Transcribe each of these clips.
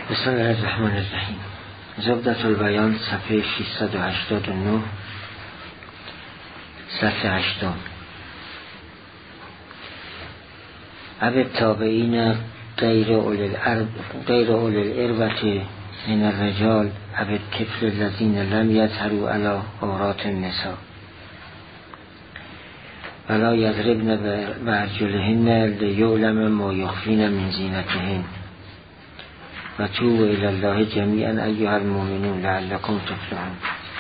بسم الله الرحمن الرحیم. زبدة البیان صفحه 689 صفحه 8. اب تابعین غیر اولی الاربة من الرجال اب الطفل الذین لم یظهروا علی عورات النساء ولا یضربن بارجلهن لیعلم ما یخفین من زینتهن و توبوا الی الله جمیعا ایها المؤمنون لعلکم تفلحون.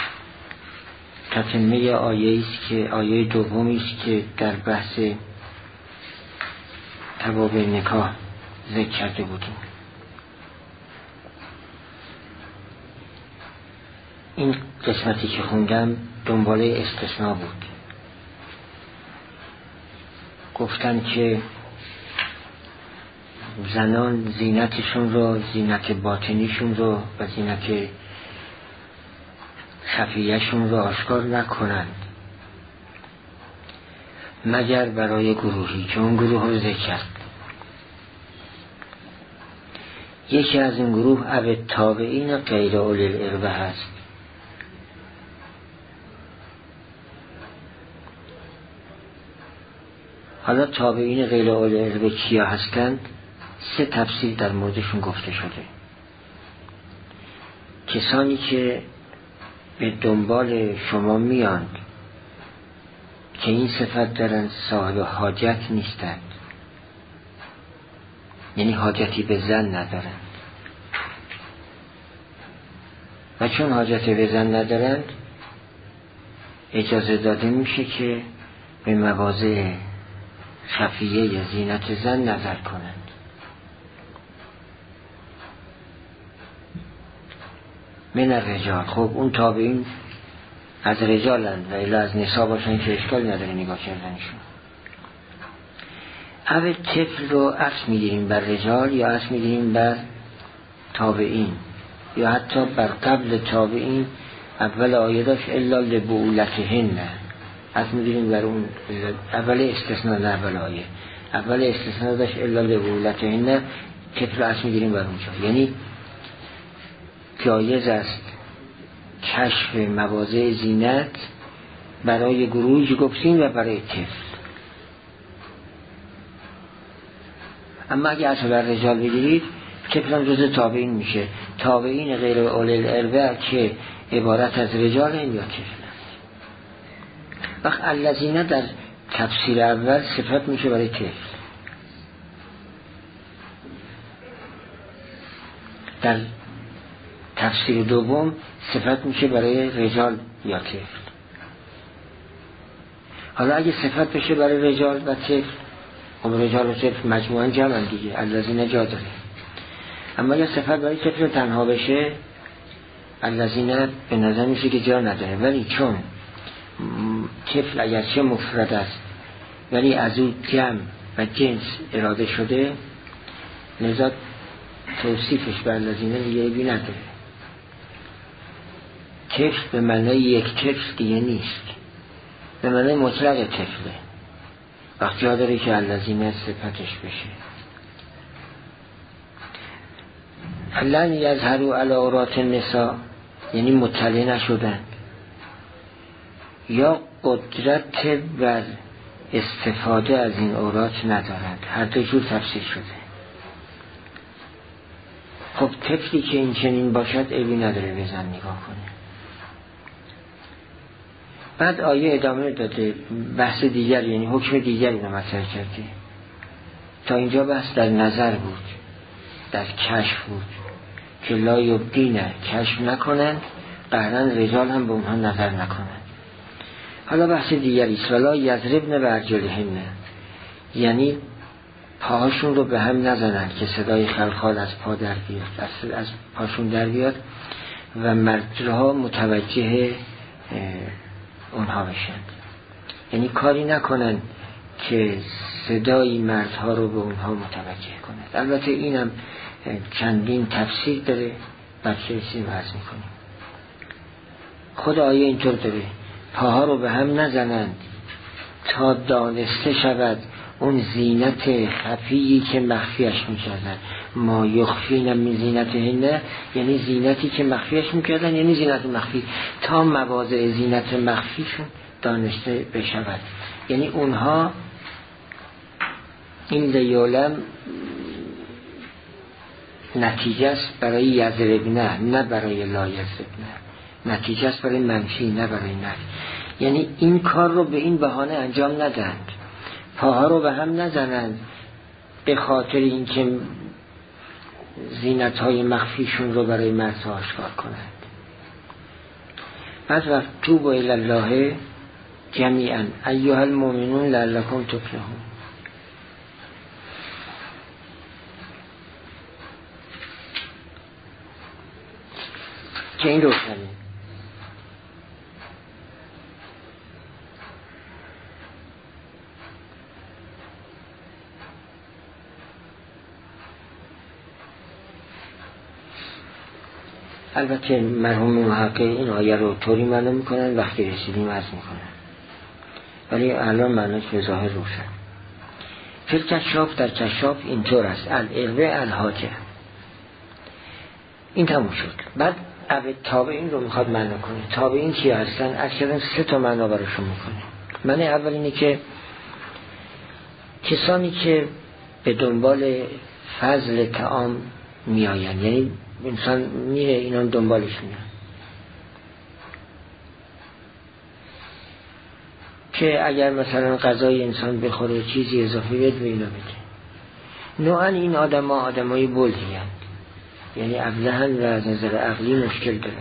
تتمه آیه دومی است که در بحث توابع نکاح ذکر کرده بودیم. این قسمتی که خوندم دنباله استثناء بود. گفتن که زنان زینتشون رو، زینت باطنیشون رو و زینت خفیهشون رو آشکار نکنند مگر برای گروهی که اون گروه رو ذکر کرد. یکی از این گروه اب تابعین غیر اولی الاربه هست. حالا تابعین غیر اولی الاربه کیا هستند؟ سه تفسیر در موردشون گفته شده. کسانی که به دنبال شما میاند که این صفت دارند صاحب حاجت نیستند، یعنی حاجتی به زن ندارند، و چون حاجتی به زن ندارند اجازه داده میشه که به مواضع خفیه یا زینت زن نظر کنند. من الرجال، خب اون تابعین از رجالند و الا از نساء باشن که اشکال نداره نگاه کردنشون. اول طفل رو اصل میگیریم بر رجال یا اصل میگیریم بر تابعین یا حتی بر قبل تابعین. اول آیه داشت الا لبعولتهن، اصل میگیریم بر اون اول استثناء. نه اول آیه اول استثناء داشت الا لبعولتهن، طفل رو اصل میگیریم بر اونجا. یعنی جایز است کشف مواضع زینت برای گروهی گفتیم و برای طفل. اما اگه اصل بر رجال بگیرید طفل هم جز تابعین میشه. تابعین غیر اولی الاربه که عبارت از رجال هم یا طفل است. وقت الذین در تفسیر اول صفت میشه برای طفل، در تفسیر دوم صفت میشه برای رجال یا طفل. حالا اگه صفت بشه برای رجال و طفل، خب رجال و طفل مجموعاً جمعن دیگه، الذین جا داره. اما اگه صفت برای طفل تنها بشه، الذین به نظر میشه که جا نداره. ولی چون طفل اگرچه مفرد است ولی از اون جمع و جنس اراده شده، لذا توصیفش بر الذین دیگه بی نداره. طفل به معنی یک طفل دیگه نیست، به معنی مطلق طفله. وقتی ها داره که الذین صفتش بشه. لن یظهروا علی عورات النساء، یعنی مطلع نشدند یا قدرت بر استفاده از این عورات ندارند. هر دو جور تفسیر شده. خب طفلی که این چنین باشد عیبی نداره به زن نگاه کنه. بعد آیه ادامه داده، بحث دیگر یعنی حکم دیگر رو مطرح کرده. تا اینجا بحث در نظر بود، در کشف بود که لا یبدینه، کشف نکنند، قهرن رجال هم به اونها نظر نکنند. حالا بحث دیگری است، ولا یضربن بارجلهن، یعنی پاهاشون رو به هم نزنند که صدای خلخال از پا در بیاد، از پاشون در بیاد و مردها متوجه اونها بشند. یعنی کاری نکنن که صدای مردها رو به اونها متوجه کنند. البته اینم چندین تفسیر داره، بچه سیم عرض میکنیم. خود آیه اینطور داره، پاها رو به هم نزنند تا دانسته شود اون زینت خفیی که مخفیش میکردن. ما یخفین من زینتهن، یعنی زینتی که مخفیش میکردن، یعنی زینت مخفی، تا مواضع زینت مخفیشون دانسته بشود. یعنی اونها این لیولم نتیجه است برای یضربنه، نه برای لا یضربنه، نتیجه است برای منفی نه برای نفی. یعنی این کار رو به این بهانه انجام ندند، پاها رو به هم نزنند به خاطر اینکه زینت‌های مخفیشون رو برای مردها آشکار کنند. پس وقت توبوا الی الله جمیعا ایها المؤمنون لعلکم تفلحون. که این روشنه. البته مرحوم محقق این آیه رو طوری معنا میکنن وقتی رسیدیم عرض میکنن، ولی الان معناش به ظاهر روشن. فی الکشاف، در کشاف اینطور است، العلوه الحاجه. این تموم شد. بعد تابعین رو میخواد معنا کنه. تابعین چی هستن؟ اکثرا 3 معنا براشون میکنه. معنی اول اینه که کسانی که به دنبال فضل طعام میآیند، یعنی انسان میره اینا دنبالش میان، که اگر مثلا غذای انسان بخوره چیزی اضافه بده به اینا بده. نوعا این آدمای بلدی هستند، یعنی ابلهن و از نظر عقلی مشکل داره.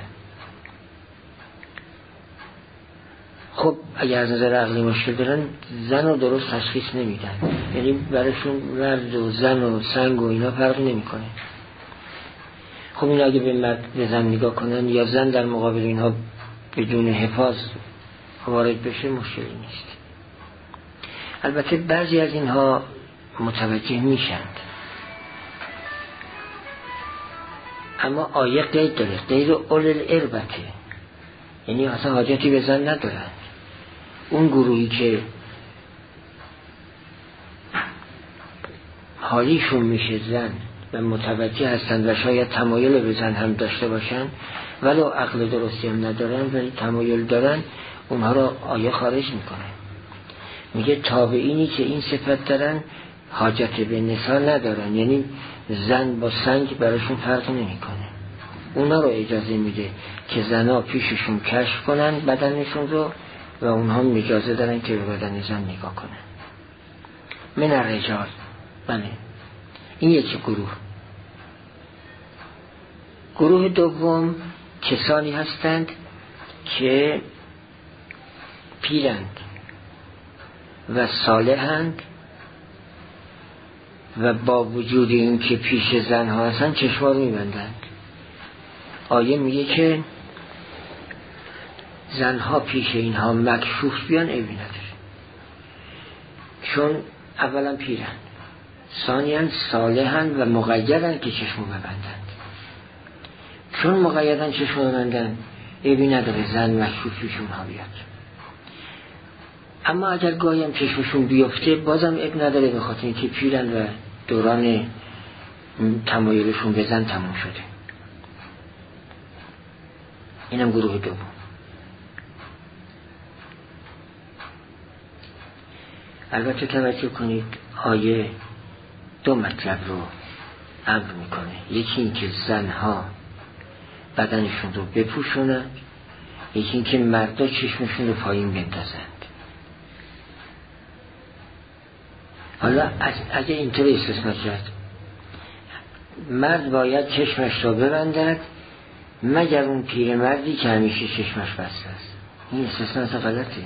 خب اگر از نظر عقلی مشکل دارن زن رو درست تشخیص نمیدن، یعنی براشون مرد و زن و سنگ و اینا فرق نمیکنه. خب این اگه به مرد به زن نگاه کنن یا زن در مقابل اینها بدون حفاظ وارد بشه مشکلی نیست. البته بعضی از اینها متوجه میشند، اما آیه قید داره، غیر اول الاربته، یعنی اصلا حاجتی به زن ندارن. اون گروهی که حالیشون میشه زن و متوجه هستند و شاید تمایل به زن هم داشته باشن ولو عقل درستی هم ندارن ولی تمایل دارن، اونها رو آیه خارج میکنه. میگه تابعینی که این صفت دارن حاجت به نساء ندارن، یعنی زن با سنگ براشون فرق نمیکنه. اونا رو اجازه میده که زنها پیششون کشف کنن بدنشون رو و اونها هم اجازه دارن که به بدن زن نگاه کنن. من الرجال، بله این یکی گروه. گروه دوم کسانی هستند که پیرند و صالحند و با وجود این که پیش زنها هستند چشما رو میبندند. آیه میگه که زنها پیش اینها مکشوف بیان عیبی نداره، چون اولا پیرند، ثانیاً صالحند و مقیدند که چشمو ببندند. چون مقیدند چشمو ببندند عیبی نداره زن مکشوف پیش اونها بیاد. اما اگر گاهی هم چشمشون بیفته بازم عیب نداره، به خاطر اینکه پیرند و دوران تمایلشون به زن تموم شده. اینم گروه دوم. البته توجه کنید آیه 2 مطلب رو امر میکنه. یکی این که زنها بدنشون رو بپوشونن، یکی این که مردا چشمشون رو پایین بندازند. حالا اگه اینطور استثنا کرد مرد باید چشمش رو ببندد مگر اون پیر مردی که همیشه چشمش بسته است. این استثنا اصلا غلطه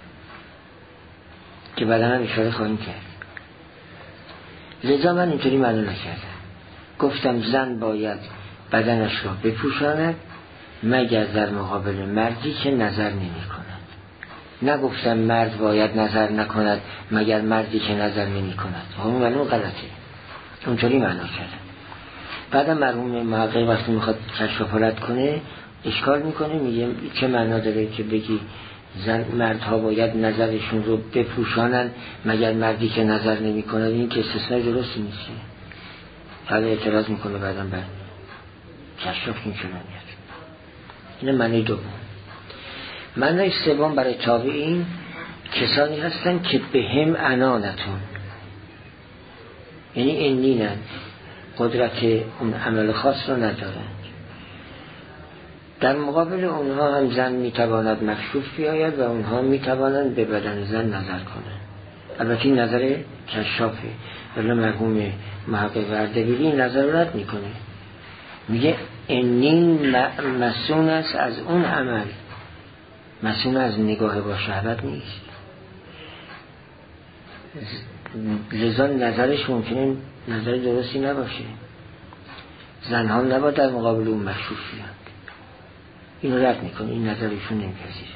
که بعداً هم اشاره خواهیم کرد. لذا من اینطوری معنا نکردم، گفتم زن باید بدنش رو بپوشاند مگر در مقابل مردی که نظر نمی کند. نگفتم مرد باید نظر نکند مگر مردی که نظر نمی کند. همون معلوم غلطه، اونطوری معنا کردم. بعدم مرحوم محقق وقتی میخواد کشف و پلت کنه اشکال میکنه، میگه چه معنا داره که بگی مردها باید نظرشون رو بپوشانن مگر مردی که نظر نمی کند. این که استثناء درستی نیست. حالا اعتراض میکنه بعداً بر کشاف این چون میاد. این معنی دوم. معنی سوم برای تابعین کسانی هستن که بهم عنانتون، یعنی اینینن، قدرت اون عمل خاص رو ندارن. در مقابل اونها هم زن میتواند مکشوف بیاید و اونها میتوانند به بدن زن نظر کنند. البته این نظر کشافه، ولی مرحوم محقق اردبیلی این نظر رو رد میکنه، میگه اینین مسئول است از اون عمل، مسئول از نگاه با شهوت نیست. لذا نظرش ممکنه نظر درستی نباشه. زنها نباید در مقابل اون مکشوف بیان. اینو رد میکنه، این نظرشون نمیپذیره.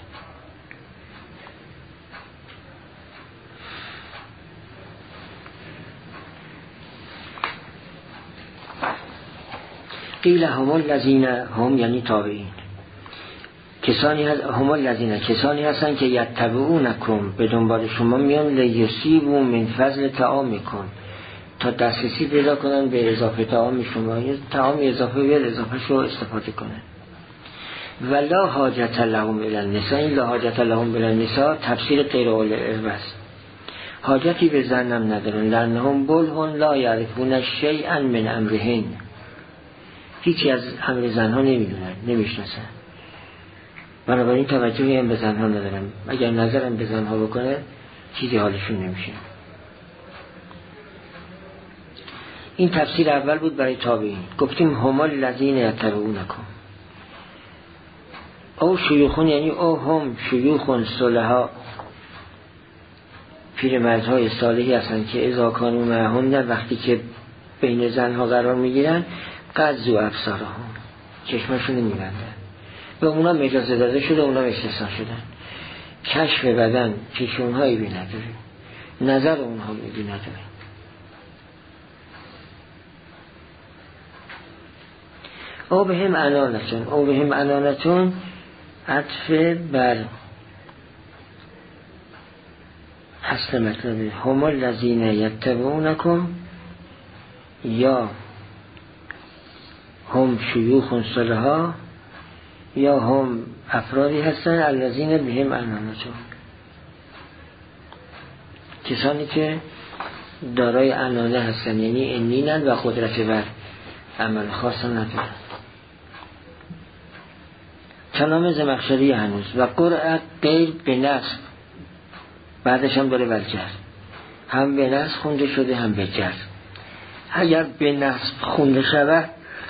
قیل هم الذین هم یعنی تابعین، کسانی هستن که یتبعونکم، به دنبال شما میان، لیصیبوا من فضل طعامکم، تا دسترسی پیدا کنن به اضافه طعام شما، یه طعام اضافه بیاد اضافه شو استفاده کنن. ولا حاجت لهم الی النساء، این لا حاجت لهم الی النساء تفسیر غیر اول الاربه است. حاجتی به زنم ندارن، لانهم بلهن لا یعرفون شیئا من امرهن، هیچی از امر زنها نمیدونن، نمیشناسن، بنابراین توجهی هم به زنها ندارن. اگر نظرم به زنها بکنه چیزی حالشون نمیشه. این تفسیر اول بود برای تابعین. گفتیم هم الذین یتبعونکم او شیوخون، یعنی او هم شیوخون صلحا، پیرمردهای صالحی هستند که اذا کانوا معهن، وقتی که بین زنها قرار میگیرن، قضوا ابصارهم، چشمشون میبندن. به اونا اجازه داده شده، اونا استثنا شدن. کشف بدن چشمهایی بی نداره، نظر اونها بی نداره. او بهم عنانتون، او بهم عنانتون عطف بر اصل مطلبه. هم الذین یتبعونکم، یا هم شیوخ صلحا، یا هم افرادی هستن الذین بهم عنانتون، کسانی که دارای عنانه هستن، یعنی اینینن و قدرت بر عمل خاص ندارن. کلام زمخشری هنوز و قرأ غیر به نصب، بعدش هم داره بالجر، هم به نصب خونده شده هم به جر. اگر به نصب خونده شود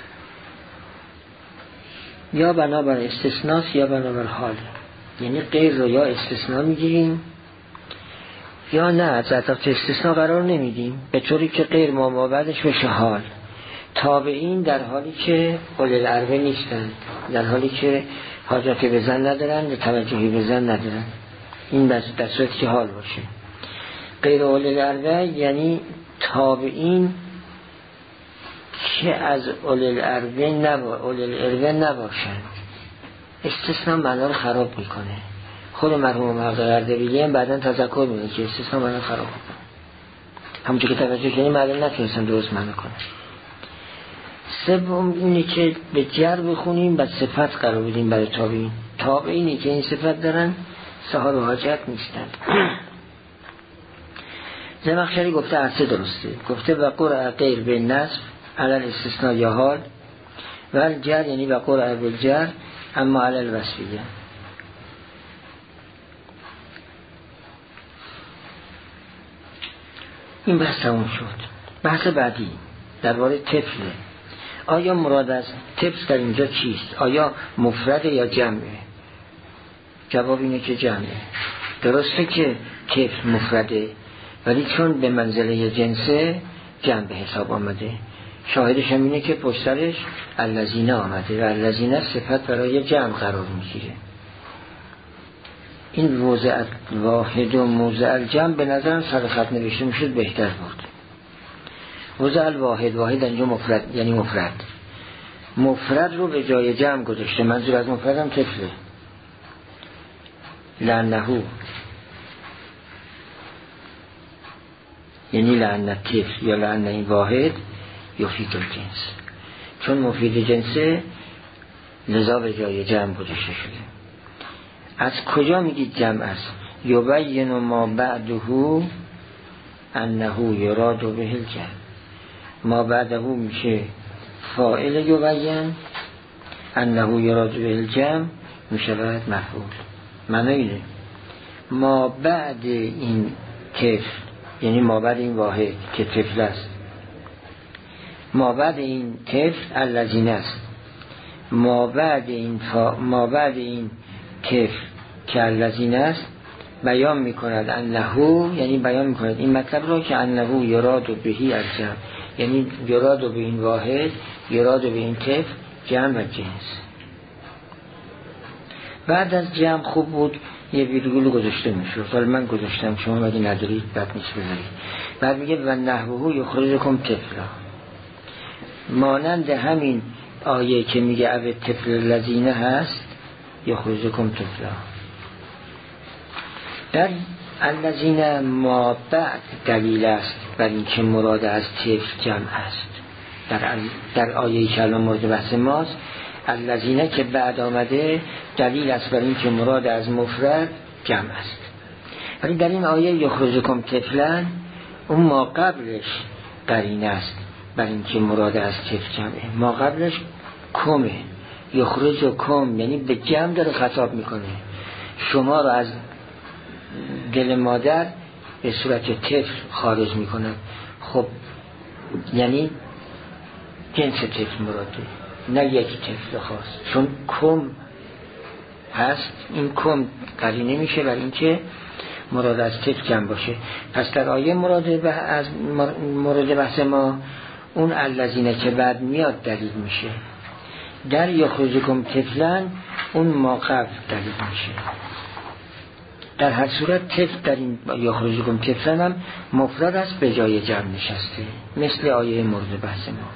یا بنابر استثناس یا بنابر حال، یعنی غیر رو یا استثناء میگیریم یا نه از عطف استثناء قرار نمیدیم، به طوری که غیر ما بعدش بشه حال. تابعین در حالی که اولی الاربه نیستن، در حالی که حاجتی به زن ندارن و توجهی به زن ندارن، این در صورتی که حال باشه. غیر اولی الاربه یعنی تابعین که از اولی الاربه نباشن. استثناء معنا رو خراب میکنه. خود مرحوم محقق اردبیلی هم بعداً تذکر میده که استثناء معنا خراب میکنه. همونطور که توجه کنیم معلوم نتونستن درست معنا کنه. سوم اینه که به جر بخونیم و صفت قرار بدیم برای تابعین. تابعینی که این صفت دارن صاحب حاجت نیستن. زمخشری گفته عرصه درسته، گفته و قرأ غیر به نصب علل استثناء یا حال و الجر، یعنی و قرأ بالجر اما علل وصفیه. این بحث تموم شد. بحث بعدی درباره طفله. آیا مراد از طفل در اینجا چیست؟ آیا مفرد یا جمعه؟ جواب اینه که جمعه. درسته که طفل مفرده، ولی چون به منزله جنسه جمع به حساب آمده. شاهدش هم اینه که پشترش الذین آمده و الذین صفت برای جمع قرار میگیره. این وضع واحد و موضع الجمع به نظرم سر خط نوشته میشد بهتر بود. وضع الواحد، واحد اینجا مفرد، یعنی مفرد رو به جای جمع گذاشته. منظور از مفرد هم طفله. لعنهو یعنی لعنت طفل یا لعنه این واحد یفید الجنس، چون مفید جنسه لذا به جای جمع گذاشته شده. از کجا میگید جمع است؟ یبین ما بعده انه یراد به الجمع. ما بعده میشه فاعل یبین، انه یراد به الجمع میشود مفعول. معنی اینه ما بعد این طفل، یعنی ما بعد این واحد که طفل است، ما بعد این طفل الذین است، ما بعد این طفل که الذین است بیان میکند انه، یعنی بیان میکند این مطلب را که انه یراد بهی الجمع، یعنی یراد به این واحد، یراد به این طفل جمع و جنس. بعد از جمع خوب بود یه ویرگول گذاشته میشد، حالا من گذاشتم، شما اگه ندارید بد نیست بذارید. بعد میگه و نحوه یخرجکم طفلا، مانند همین آیه که میگه او طفل الذین هست یخرجکم طفلا. در الذین ما بعد دلیل است بر این که مراد از طفل جمع است. در آیه که الان مورد بحث ماست، الذین که بعد آمده دلیل است بر این که مراد از مفرد جمع است. ولی در این آیه یخرجکم طفلا اون ما قبلش قرینه است بر این که مراد از طفل جمعه. ما قبلش کمه، یخرجکم یعنی به جمع داره خطاب میکنه، شما رو از دل مادر به صورت طفل خارج میکنه. خب یعنی جنس طفل مراده، نه یک طفل خاص، چون کم هست، این کم قرینه میشه بر این که مراد از طفل جمع باشه. پس در آیه مورد بحث ما اون الذین که بعد میاد دلیل میشه، در یخرجکم طفلا اون ما قبل دلیل میشه. در هر صورت طفل در این یخرجکم طفلا هم مفرد است به جای جمع نشسته، مثل آیه مورد بحث ما.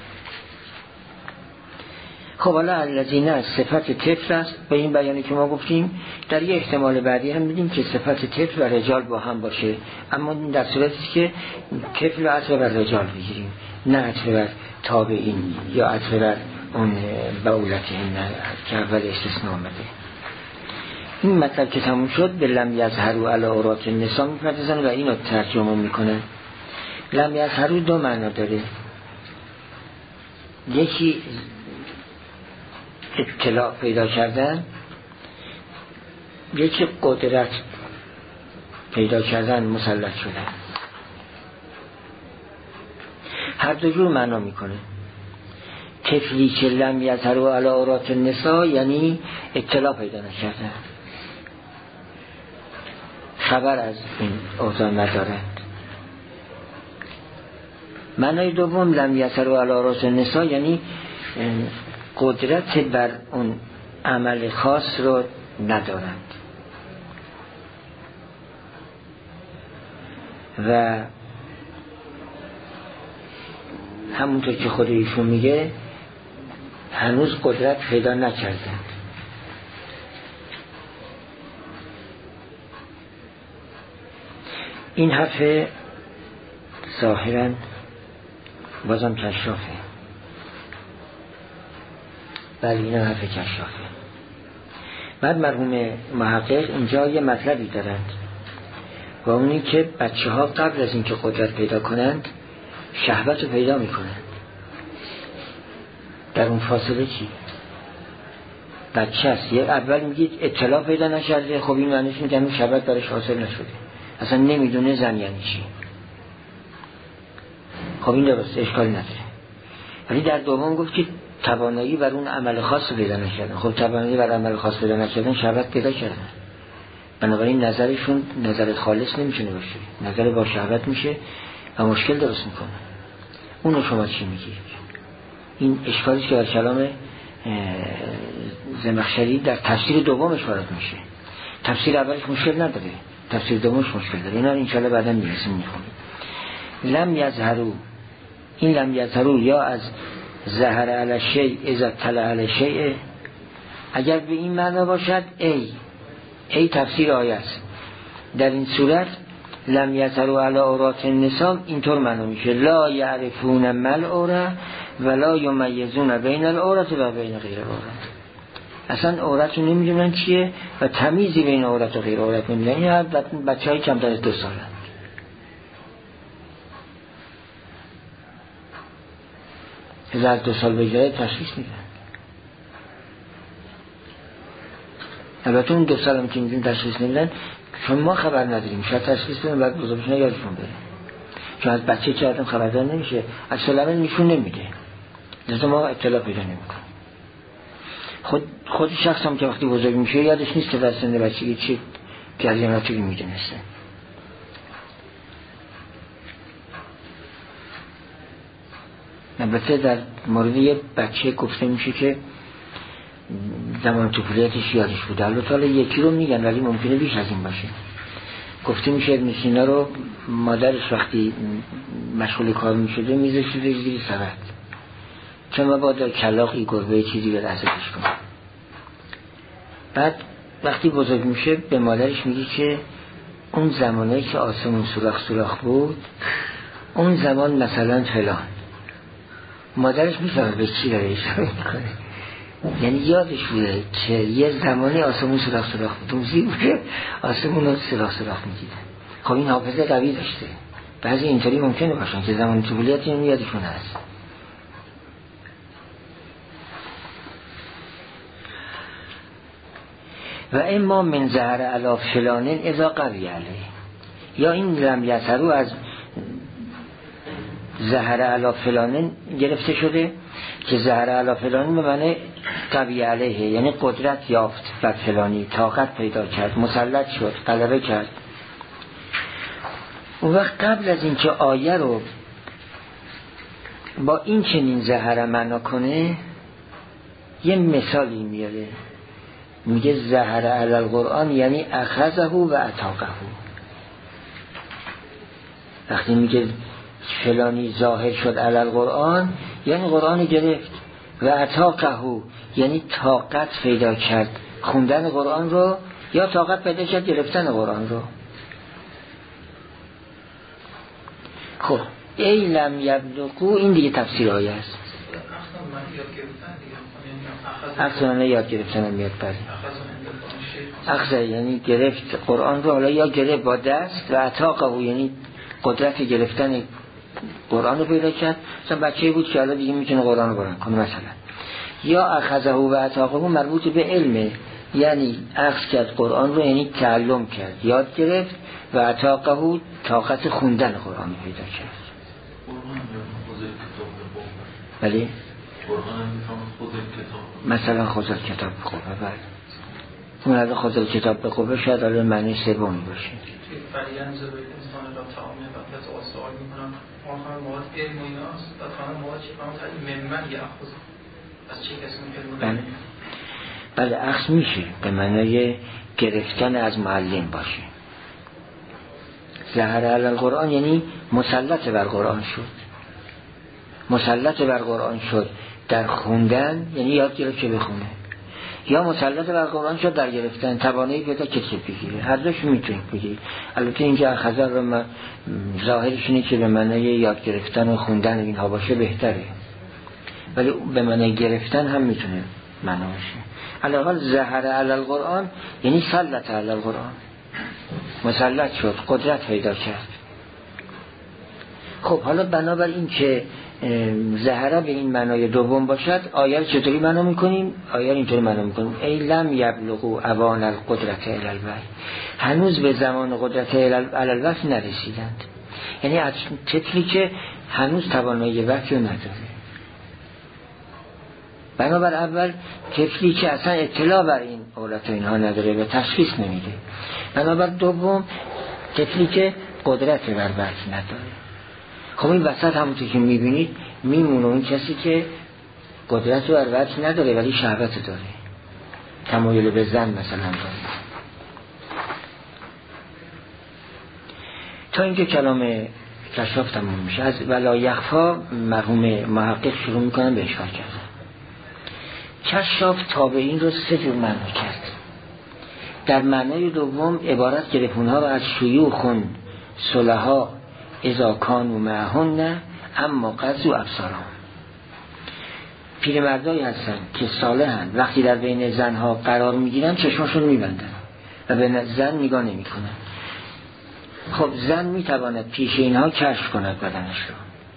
خب حالا الذین صفت طفل است، به این بیانی که ما گفتیم. در یه احتمال بعدی هم میدیم که صفت طفل و رجال با هم باشه، اما در صورتی که طفل و عطف بر رجال بگیریم، نه عطف بر تابعین یا عطف بر اون بولتین که اول استثناء آمده. این مطلب که تموم شد به لم یظهروا علی عورات النساء میپردازن و اینو ترجمه میکنه. لم یظهروا دو معنا داره، یکی اطلاع پیدا کردن، یکی قدرت پیدا کردن، مسلط شدن. هر دو جور معنا میکنه. طفلی که لم یظهروا علی عورات النساء یعنی اطلاع پیدا نکردن، خبر از این اوضاع ندارند. معنای دوم لم یظهروا علی عورات النساء یعنی قدرت بر اون عمل خاص رو ندارند و همونطور که خود ایشون میگه هنوز قدرت پیدا نکردند. این حرف ظاهراً بازم کشافه، بله این حرف کشافه. بعد مرحوم محقق اینجا یه مطلبی دارند و اونی که بچه ها قبل از اینکه قدرت پیدا کنند شهوت رو پیدا میکنند. در اون فاصله چی؟ بچه هست، یه اول میگید اطلاع پیدا نشده، خب این معنیش میگم شهوت برش حاصل نشده، اصلا نمیدونه زن یعنی چی. خب این درسته، اشکال نداره. ولی در دوم گفت که توانایی بر اون عمل خاص پیدا نکردن. خب توانایی بر عمل خاص پیدا نکردن شهوت پیدا کردن، بنابراین نظرشون نظر خالص نمیتونه باشه، نظر با شهوت میشه و مشکل درست میکنه. اونو شما چی میگی؟ این اشکالیست که در کلام زمخشری در تفسیر دومش وارد میشه. تفسیر اولش مشکل نداره، تفسیر دومش مشکل داره. اینا انشاءالله بعدا میرسیم میخونیم. لم یظهروا، این لم یظهروا یا از ظهر علی شیء اذا طلع علی شیء، اگر به این معنا باشد ای تفسیر آیه است. در این صورت لم یسروا علی عورات النساء اینطور معنی میشه لا یعرفون مل عوره ولا یمیزون بین العورات و بین غیر العورات. اصلا عورت رو نمیدونن چیه و تمیزی بین عورت و غیر عورت نمیدونن. این هر بچه های کمتر از 2 سالن. از 2 سال بگذره تشخیص میدن. البته اون 2 سال هم که میدونن تشخیص نمیدن چون ما خبر نداریم، شاید تشخیص بدن بعد بزرگشون یادشون بره، چون از بچه که آدم خبردار نمیشه، از سلامت نشون نمیده، لذا ما اطلاع پیدا نمیکنیم. خود شخص هم که وقتی بزرگ میشه یادش نیست که در سن بچگی چی جریاناتی میدونسته. البته در مورد یه بچه گفته میشه که زمان طفولیتش یادش بوده، البته یکی رو میگن ولی ممکنه بیش از این باشه. گفته میشه ابن سینا رو مادرش وقتی مشغول کار میشده میذاشته زیر سبد چون مبادا کلاقی گربه چیزی به دستش کنه. بعد وقتی بزرگ میشه به مادرش میگه که اون زمانی که آسمون سوراخ بود اون زمان مثلا فلان. مادرش میفهمه به چی داره اشاره میکنه، یعنی یادش بوده که یه زمانی آسمون سوراخ بود، دوزی بوده آسمون رو سوراخ میدیده. خب این حافظه قوی داشته. بعضی اینطوری ممکنه باشن که زمان طفولیت این یادشون هست. و اما من زهر علی فلانین اذا قوی علیه، یا این لم یسرو از زهر علی فلانین گرفته شده که زهر علی فلانین به معنی قوی علیه، یعنی قدرت یافت بر فلانی، طاقت پیدا کرد، مسلط شد، غلبه کرد. اون وقت قبل از اینکه آیه رو با این چنین زهر معنا کنه یه مثالی میاره، میگه زهر علی القرآن یعنی اخذه و اتاقه. وقتی میگه فلانی ظاهر شد علی القرآن یعنی قرآن گرفت، و اتاقه یعنی طاقت پیدا کرد خوندن قرآن رو، یا طاقت پیدا کرد گرفتن قرآن رو. خب ای لم یبلغوا این دیگه تفسیر آیه است. اخذانه یاد گرفتن هم میاد بری. اخذ یعنی گرفت قرآن رو، حالا یا گرفت با دست، و اتاقه یعنی قدرت گرفتن قرآن رو پیدا کرد. مثلا بچه‌ای بود که حالا دیگه میتونه قرآن رو بلند کنه مثلا. یا اخذه و اتاقه مربوط به علمه، یعنی اخذ کرد قرآن رو یعنی تعلم کرد، یاد گرفت، و اتاقه طاقت خوندن قرآن رو پیدا کرد. ولی مثلا خوزل کتاب به قوه، بعد اون از خوزل کتاب به قوه شاید حالا معنی سومی باشه. بله اخذ میشه به معنی گرفتن از معلم باشه. زهر علی القرآن یعنی مسلط بر قرآن شد، مسلط بر قرآن شد در خوندن، یعنی یاد گرفت که بخونه، یا مسلط بر قرآن شد در گرفتن، توانایی پیدا که بگیره. هر دوش میتونید بگیرید. البته اینجا اخذر رو ظاهرش اینه که به معنی یاد گرفتن و خوندن اینها باشه بهتره، ولی به معنی گرفتن هم میتونه معنا باشه. علاوه زهر علی القرآن یعنی سلط علی القرآن، مسلط شد، قدرت پیدا کرد. خب حالا بنابر این که زهره به این معنای دوم باشد، آیه رو چطوری معنا میکنیم؟ آیه رو اینطوری معنا میکنیم ای لم یبلغوا اوان القدرت الی الوحی، هنوز به زمان قدرت الی الوحی نرسیدند، یعنی از طفلی که هنوز توانایی وحی رو نداره. بنابر اول طفلی که اصلا اطلاع بر این عورت و اینها نداره و تشخیص نمیده. بنابر دوم طفلی که قدرت بر وحی نداره. خب این وسط همونطور که میبینید میمونه اون کسی که قدرت بر وحی نداره ولی شهوت داره، تمایل به زن مثلا داره. تا اینکه کلام کشاف تموم میشه. از ولا یخفا مرحوم محقق شروع میکنن به اشکال کردن. کشاف تابعین رو سه جور معنا کرد. در معنای دوم عبارت گرفت اونها رو از شیوخون صلحا اذا کانوا معهن اما قضوا ابصارهم. پیرمردایی هستن که صالحن، وقتی در بین زنها قرار میگیرن چشمشون میبندن و به زن نگاه نمیکنن. خب زن میتواند پیش اینها کشف کند بدنش رو.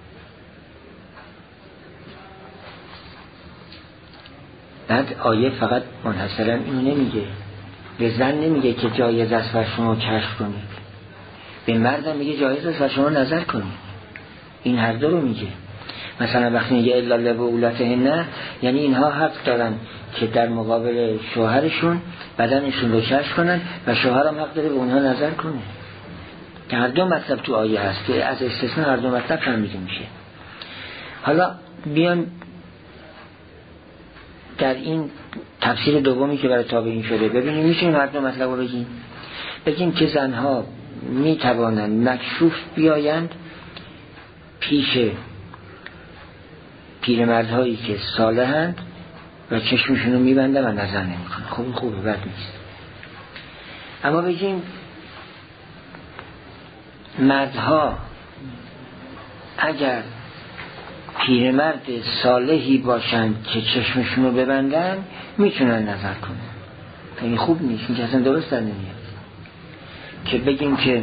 بعد آیه فقط منحصرا اینو نمیگه، به زن نمیگه که جایز است و شما کشف کنید، به مردم میگه جایز است و شما نظر کنید. این هر دو رو میگه. مثلا وقتی میگه الا لبولتهن، یعنی اینها حق دارن که در مقابل شوهرشون بدنشون رو کشف کنن و شوهرم حق داره به اونها نظر کنه. هر دو مطلب تو آیه هست که از استثناء هر دو مطلب فهمیده میشه. حالا بیان در این تفسیر دومی که برای تابعین شده ببینیم میشه هر دو مطلب رو بگیم که زنها میتوانند مکشوف بیایند پیش پیرمردهایی که صالحند و چشمشون رو میبندن و نظر نمیکنن. خب خوبه، بد نیست. اما بگیم مردها اگر پیرمرد صالحی باشند که چشمشون رو ببندن میتونن نظر کنن. این خوب نیست، این اصلا درست در نمیاد که بگیم که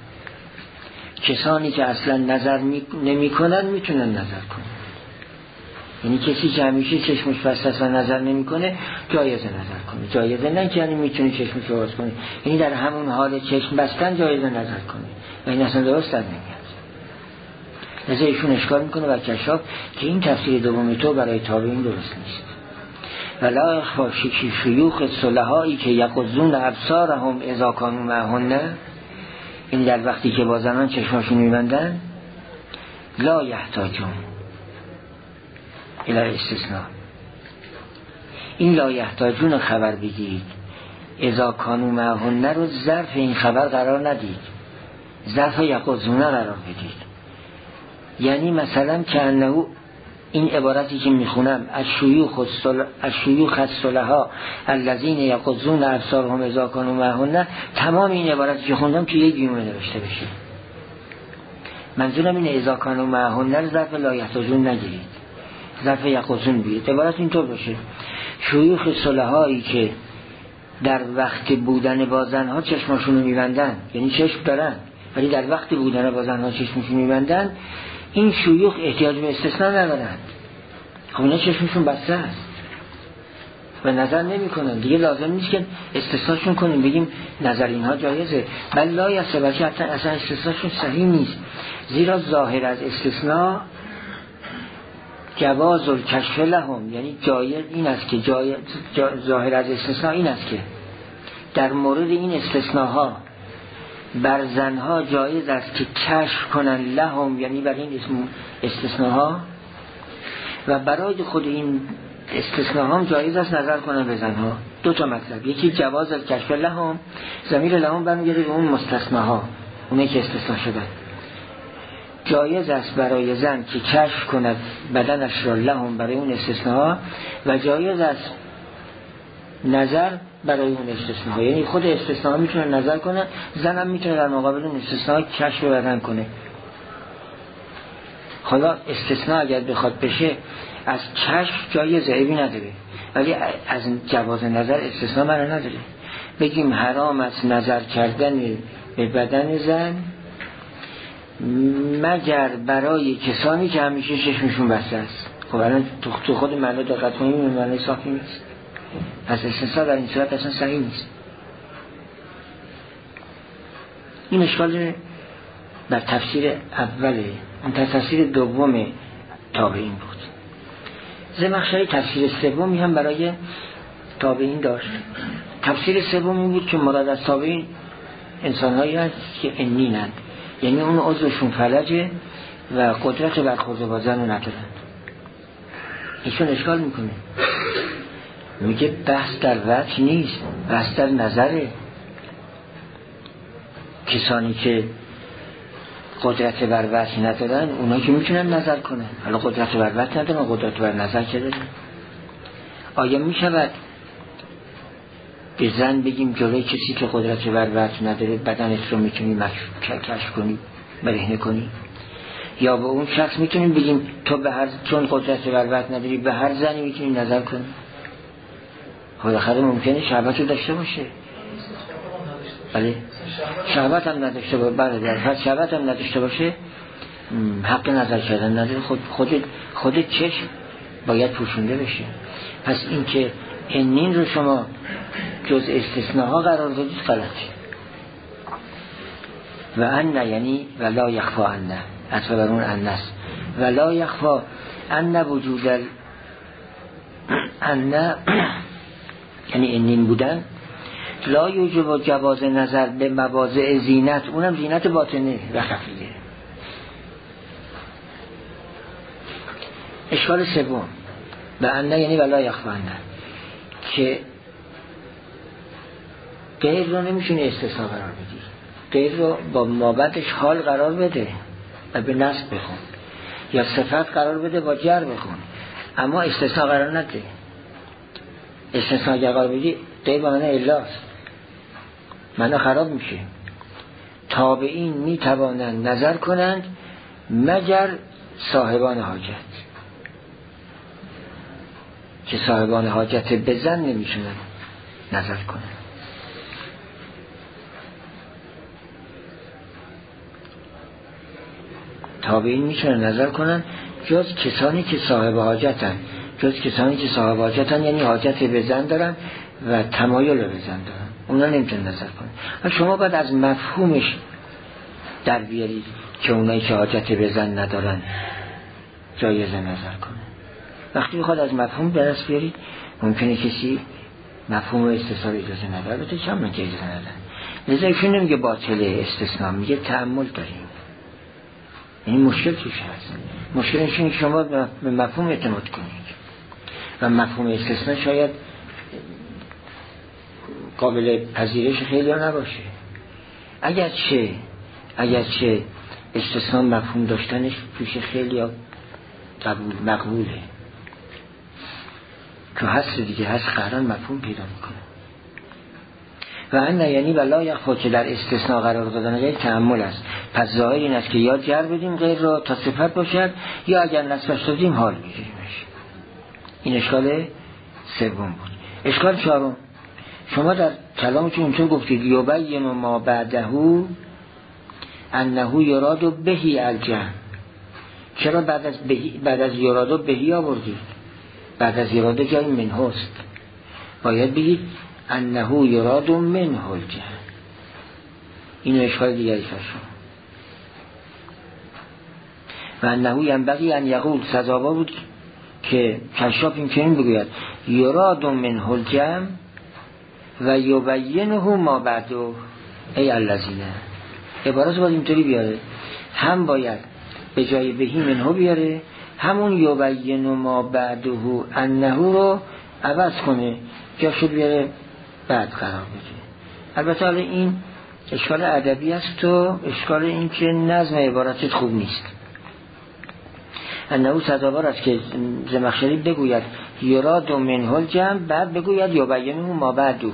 کسانی که اصلا نظر نمی کنن میتونن نظر کنن. یعنی کسی که همیشه چشمش بسته است و نظر نمی کنه جایزه نظر کنه. جایزه نه که یعنی میتونه چشمش رو باز کنه، یعنی در همون حال چشم بستن جایزه نظر کنه و این اصلا درست در نمیاد. لذا ایشون اشکال میکنه و کشاف که این تفسیر دومی تو برای تابعین درست نیست. ولا اخفا شیوخ صلحایی که یغضون ابصارهم اذا کانوا معهن، این در وقتی که با زنان چشماشون میبندن لا یحتاجون الی استثناء. این لا یحتاجون خبر بگیرید، اذا کانوا معهن رو ظرف این خبر قرار ندید، ظرف یغضون قرار بدید. یعنی مثلا که انه این عبارتی که میخونم از شیوخ الصلحا الذین یغضون ابصارهم اذا کانوا معهن، تمام این عبارتی که خوندم که یک بیمونه نوشته بشه. منظورم اینه اذا کانوا معهن رو ظرف لا یحتاجون نگیرید، ظرف یغضون بگیرید. عبارت اینطور باشه: شیوخ صلحایی که در وقت بودن با زنها چشمشون رو میبندن، یعنی چشم دارن ولی در وقت بودن با زنها چشمشون میبندن، این شیوخ احتیاج به استثناء ندارند. خب اینا چشمشون بسته است و نظر نمی کنن، دیگه لازم نیست که استثناءشون کنیم بگیم نظر اینها جایزه. بل لا یصح، که اصلا استثناءشون صحیح نیست، زیرا ظاهر از استثناء جواز الکشف لهم، یعنی جایز این است که ظاهر از استثناء این است که در مورد این استثناءها بر زنها جایز است که کشف کنن لهم، یعنی برای این استثناءها، و برای خود این استثناء هم جایز است نظر کنن به زنها. دو تا مطلب، یکی جواز کشف لهم، ضمیر لهم برمیگرده به اون مستثناها، اونایی که استثناء شدن. جایز است برای زن که کشف کند بدنش را لهم برای اون استثناء، و جایز است نظر برای اون استثناء، یعنی خود استثناء میتونه نظر کنه، زن هم میتونه در مقابل اون استثناء کشف بدن کنه. حالا استثناء اگر بخواد بشه از کشف جایزه، عیبی نداره، ولی از جواز نظر استثناء معنی نداره. بگیم حرام است نظر کردن به بدن زن مگر برای کسانی که همیشه چشمشون بسته است. خب الان تو خود معنی دقت کنیم معنی صافی نیست، پس استثناء در این صورت اصلا صحیح نیست. این اشکال بر تفسیر اوله، اون تفسیر دوم تابعین بود. زمخشری تفسیر سومی هم برای تابعین داشت. تفسیر سومی بود که مراد از تابعین انسان‌هایی هست که انینند، یعنی اون عضوشون فلجه و قدرت برخورد با زن رو ندارند. ایشون اشکال میکنه، میگه بحث در وجه نیست، بحث در نظره. کسانی که قدرت بر وجه ندارن اونا که میتونن نظر کنن، حالا قدرت بر وجه ندارن، قدرت بر نظر که دارن. آیا میشود به زن بگیم جلوی کسی که قدرت ولوت نداره بدنت رو میتونی کشف کنی، برهنه کنی؟ یا به اون شخص میتونیم بگیم تو به هر، چون قدرت ولوت نداری به هر زنی میتونی نظر کنی؟ خود آخر ممکنه شهوت رو داشته باشه. بله شهوت هم نداشته باشه، بله شهوت هم نداشته باشه حق نظر کردن نداره. خود چشم باید پوشونده بشه. پس این که انین رو شما جز استثناها قرار دادید غلطه. و ان یعنی ولا یخفا ان، اصلا بر اون ان است. ولا یخفا ان وجود ان یعنی انین بودن لا یوجب جواز نظر به مواضع زینت، اونم زینت باطنه و خفیه. اشکال سوم و ان یعنی ولا یخفا ان، که غیر رو نمیشونه استثناء قرار بدی، غیر رو با مابعدش حال قرار بده و به نصب بخون، یا صفت قرار بده با جر بخون، اما استثناء قرار نده. استثناء قرار بدی غیر با معنی الاست، معنی خراب میشه. تابعین میتوانند نظر کنند مگر صاحبان حاجت، که صاحبان حاجت به زن نمیشونن نظر کنند. تابعین میتونن نظر کنن جز کسانی که صاحب حاجتن، جز کسانی که صاحب حاجتن یعنی حاجت به زن دارن و تمایل به زن دارن، اونا نمیتونن نظر کنن. شما باید از مفهومش در بیارید که اونایی که حاجت به زن ندارن جایزه نظر کنن. وقتی میخواد از مفهوم درست بیارید ممکنه کسی مفهوم استثناء اجازه نداره، البته چند من جایزه ندارن. لذا ایشون نمیگه باطل استثناء، میگه تأمل داریم. این مشکل توش هست. مشکلش اینه که شما به مفهوم اعتماد کنید و مفهوم استثناء شاید قابل پذیرش خیلی ها نباشه. اگرچه استثناء مفهوم داشتنش توش خیلی ها مقبوله، که هست دیگه، هست قرآن مفهوم پیدا میکنه. و ان یعنی ولا یخفا که در استثناء قرار دادن غیر تأمل است. پس ظاهر این است که یا جر بدیم غیر را تا صفت باشد، یا اگر نصبش دادیم حال بگیریمش. این اشکال سوم بود. اشکال چهارم، شما در کلامتون اینطور گفتید یبین ما بعده انه یراد بهی الجمع. چرا بعد از یراد بهی آوردید؟ بعد از یراد جای منه است، باید بگید انه یراد منه الجمع. این اشکال دیگری شما. و انه ینبغی ان یقول، سزاوار بود که کشاف این چنین بگوید یراد منه الجمع و یبینه ما بعده ای الذین. عبارت باید اینطوری بیاره، هم باید به جای بهی منه بیاره، همون یبین ما بعده انه رو عوض کنه، جاشو بیاره بعد قرار بده. البته حالا این اشکال ادبی است و اشکال این که نظم عبارتت خوب نیست. انه سزاوار است که زمخشری بگوید یراد منه الجمع، بعد بگوید یبینه ما بعده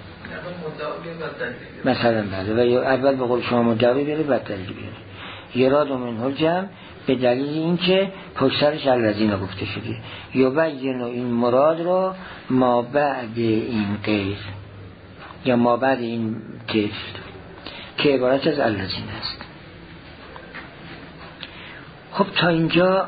مثلا، بله، و اول به قول شما مدعا بیاره بعد دلیل بیاره. یراد منه الجمع به دلیل این که پشت سرش الذین گفته شده. یبین این مراد رو ما بعد این غیر یا ما بعد این غیر که عبارت از الذین است. خب تا اینجا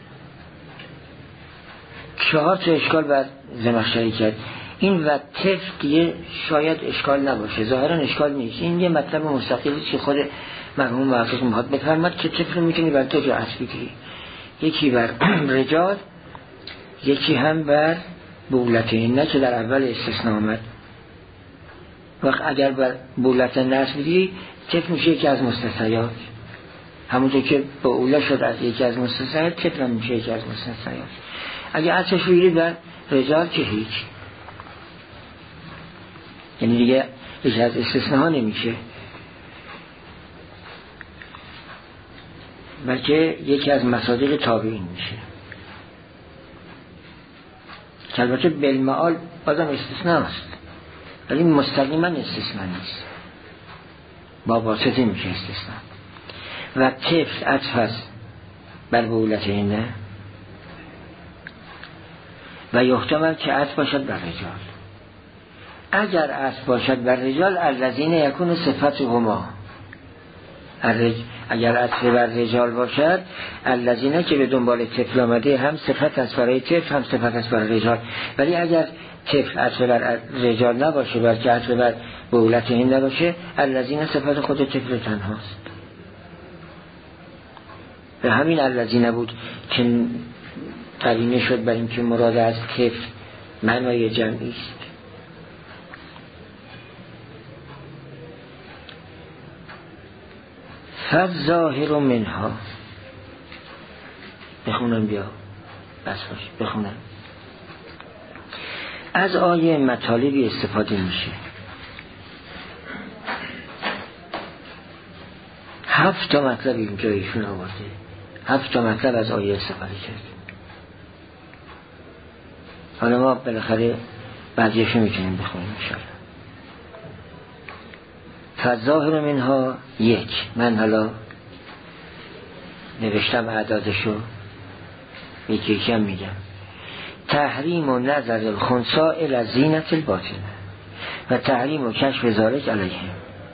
4 تا اشکال بر زمخشری کرد. این و طفل دیگه شاید اشکال نباشه، ظاهرا اشکال نیست. این یه مطلب مستقلی که خود مرحوم محقق میخواد بفرماد که طفل میتونی بر 2 جا اصل بگیری، یکی بر رجال، یکی هم بر بولتین، نه که در اول استثناء آمد. وقت اگر بر بولتین نصب بگیری طفل میشه یکی از مستثنیات، همونطور که با اوله شد از یکی از مستثنیات، طفل هم میشه یکی از مستثنیات. اگر اصلش بگیری بر رجال که هیچ، یعنی دیگه یکی از استثناء ها نمیشه، بلکه یکی از مصادیق تابعین میشه. البته بالمعال بازم استثناء است، ولی مستقیما استثناء نیست، با واسطه میشه استثناء. و طفل عطف است بر بولتهن و یحتمل که عطف باشد بر رجال. اگر عطف باشد بر رجال الذین یکون صفتهما، اگر عطف بر رجال باشد الذین که به دنبال طفل آمده هم صفت است برای طفل هم صفت است برای رجال. ولی اگر طفل عطف بر رجال نباشه بلکه عطف بر بولتهن نباشه الذین صفت خود طفل تنهاست. به همین الذین بود که قرینه شد بر این که مراد از طفل معنای جمعی است. فالظاهر منها، بخونم بیا بس باش بخونم. از آیه مطالبی استفاده میشه. 7 تا مطلب اینجا ایشون آورده، 7 تا مطلب از آیه استفاده کرد. حالا ما بالاخره بعضیشو میتونیم بخونیم انشاءالله. فالظاهر منها 1، من حالا نوشتم اعدادشو یکی یکی هم میگم. تحریم و نظر الخنثی الی زینت الباطنه و تحریم و کشف ذالک علیهم.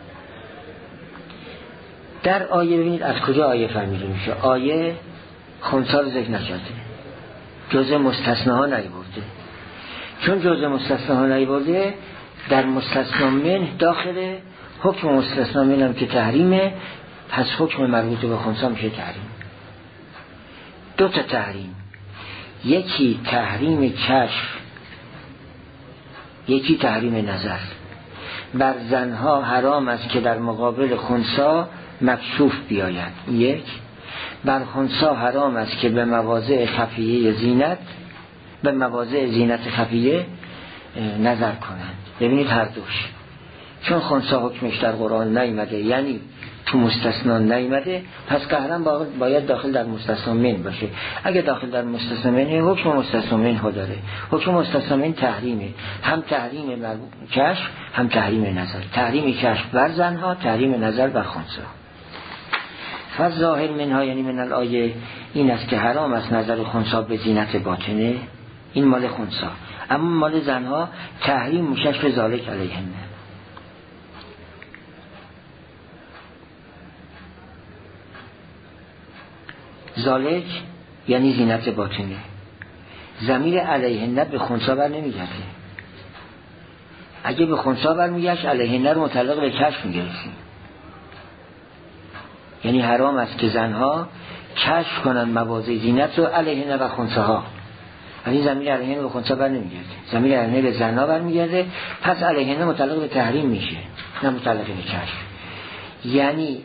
در آیه ببینید از کجا آیه فهمیده میشه. آیه خنثی رو ذکر نکرده، جزء مستثناها نیاورده. چون جزء مستثناها نیاورده در مستثنا منه داخل حکم مستثنا منه هم که تحریمه، پس حکم مربوط به خنثی میشه تحریم. 2 تا تحریم، یکی تحریم کشف، یکی تحریم نظر. بر زنها حرام است که در مقابل خنثی مکشوف بیاید. 1. بر خنثی حرام است که به مواضع خفیه زینت، به مواضع زینت خفیه نظر کنند. ببینید هر دوش، چون خنثی حکمش در قرآن نیامده یعنی تو مستثنا نیامده، پس قهرن باید داخل در مستثنا من باشه. اگه داخل در مستثنا من حکم مستثنا من ها داره. حکم مستثنا من تحریمه، هم تحریم کشف هم تحریم نظر. تحریم کشف بر زنها، تحریم نظر بر خنثی. فالظاهر منها یعنی من الآیه این است که حرام است نظر خنثی به زینت باطنه، این مال خنثی. اما مال زنها تحریم و کشف ذالک علیهن. ذالک یعنی زینت باطنه. ضمیر علیهن به خنثی بر نمیگرده. اگه به خنثی بر میگشت علیهن رو متعلق به کشف میگرفتیم. یعنی حرام است که زنها کشف کنن مواضع زینت رو علیهن و خنثی ها. ولی ضمیر علیهن به خنثی بر نمیگرده، ضمیر علیهن به زنها بر میگرده، پس علیهن متعلق به تحریم میشه نه متعلق به کشف. یعنی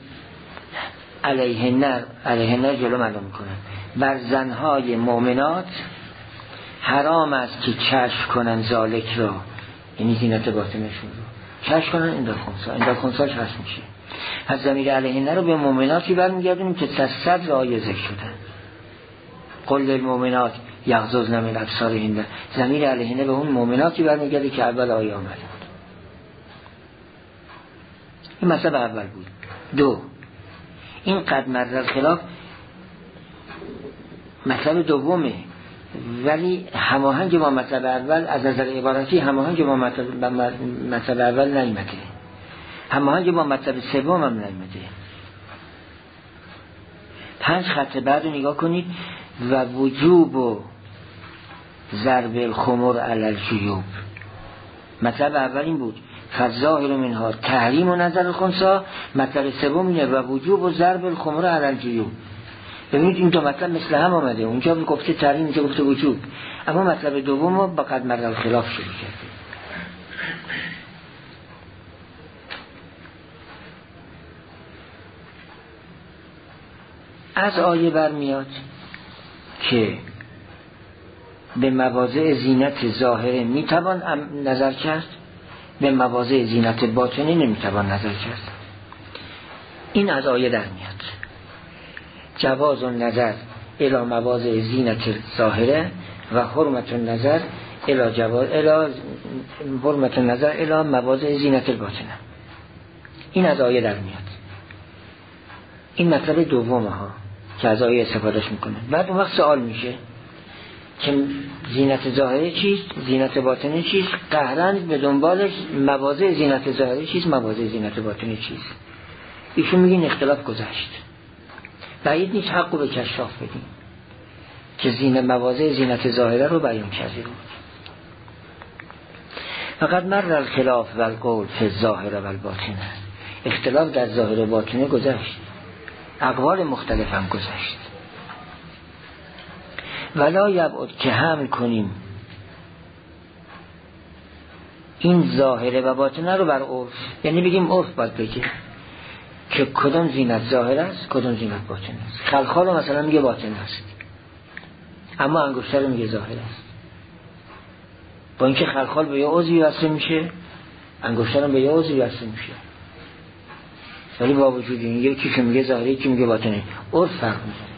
علیهن جلو معلوم میکنن بر زنهای مؤمنات حرام است که کشف کنن ذالک را، یعنی زینت باطنشون رو کشف کنن اندال خنثی کشف میشه. از ضمیر علیهن رو به مؤمناتی برمیگردونیم که تصد را آیه ذکر شدن. قل للمؤمنات یغضضن من ابصارهن، ضمیر علیهن به اون مؤمناتی برمیگرده که اول آیه آمده بود. این مطلب اول بود. 2. این قد مرر خلاف مطلب دومه، ولی هماهنگ با مطلب اول از نظر عبارتی هماهنگ با مطلب اول نیامده، هماهنگ با مطلب سوم هم نیامده. 5 خط بعد رو نگاه کنید. و وجوب و ضرب الخمر علی الجیوب. مطلب اول این بود فالظاهر منها تحریم و نظر الخنثی، مطلب سوم اینه و وجوب و ضرب الخمر علی الجیوب. ببینید این دو مطلب مثل هم آمده، اونجا گفته تحریم اینجا گفته وجوب، اما مطلب دوم رو با قد مرر خلاف شروع کرده. از آیه برمیاد که به مواضع زینت ظاهره میتوان نظر کرد، به مواضع زینت باطنی نمیتوان نظر کرد. این از آیه در میاد. جواز النظر الی مواضع زینت ظاهره و حرمت النظر الا جواز الا حرمت نظر الا مواضع زینت الباطنه. این از آیه در میاد. این مطلب دومه ها که از آیه استفادهش میکنه. بعد اون وقت سوال میشه که زینت ظاهره چیست، زینت باطنه چیست، قهرن به دنبالش مواضع زینت ظاهره چیست، مواضع زینت باطنه چیست. ایشون میگین اختلاف گذشت، بعید نیست حقو به کشاف بدیم که مواضع زینت ظاهره رو بیان کرده بود. فقط مر الخلاف و القول فی الظاهر و الباطنه، اختلاف در ظاهر و باطنه گذشت، اقوال مختلف هم گذشت. ولا یبعد که حمل کنیم این ظاهره و باطنه رو بر عرف، یعنی بگیم عرف باید بگه که کدام زینت ظاهر است کدام زینت باطن است. خلخال رو مثلا میگه باطن است اما انگشتر رو میگه ظاهر است، با اینکه خلخال به یه عضوی وصل میشه، انگشتر هم به یه عضوی وصل میشه، ولی با وجود این یکی که میگه ظاهری یکی میگه باطنه، عرف فرق میکنه.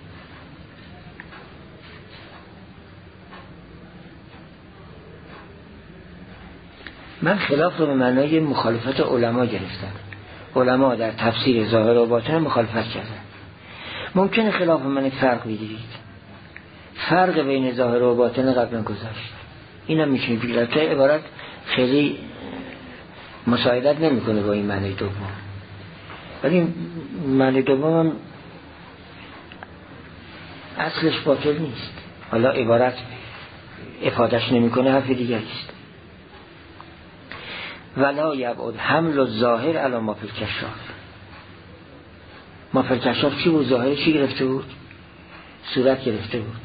من خلاف رو به معنای مخالفت علما گرفتم. علما در تفسیر ظاهر و باطن مخالفت کردن. ممکنه خلاف من فرق بگیرید، فرق بین ظاهر و باطن قبلا گذشت، اینم میشه بگیرد که عبارت خیلی مساعدت نمیکنه با این معنی دوم، ولی معنی دوم اصلش باطل نیست، حالا عبارت افادش نمیکنه حرف دیگری است. ولا یبعد حمل الظاهر علی ما فی الکشاف. ما فی الکشاف چی بود؟ ظاهر چی گرفته بود؟ صورت گرفته بود،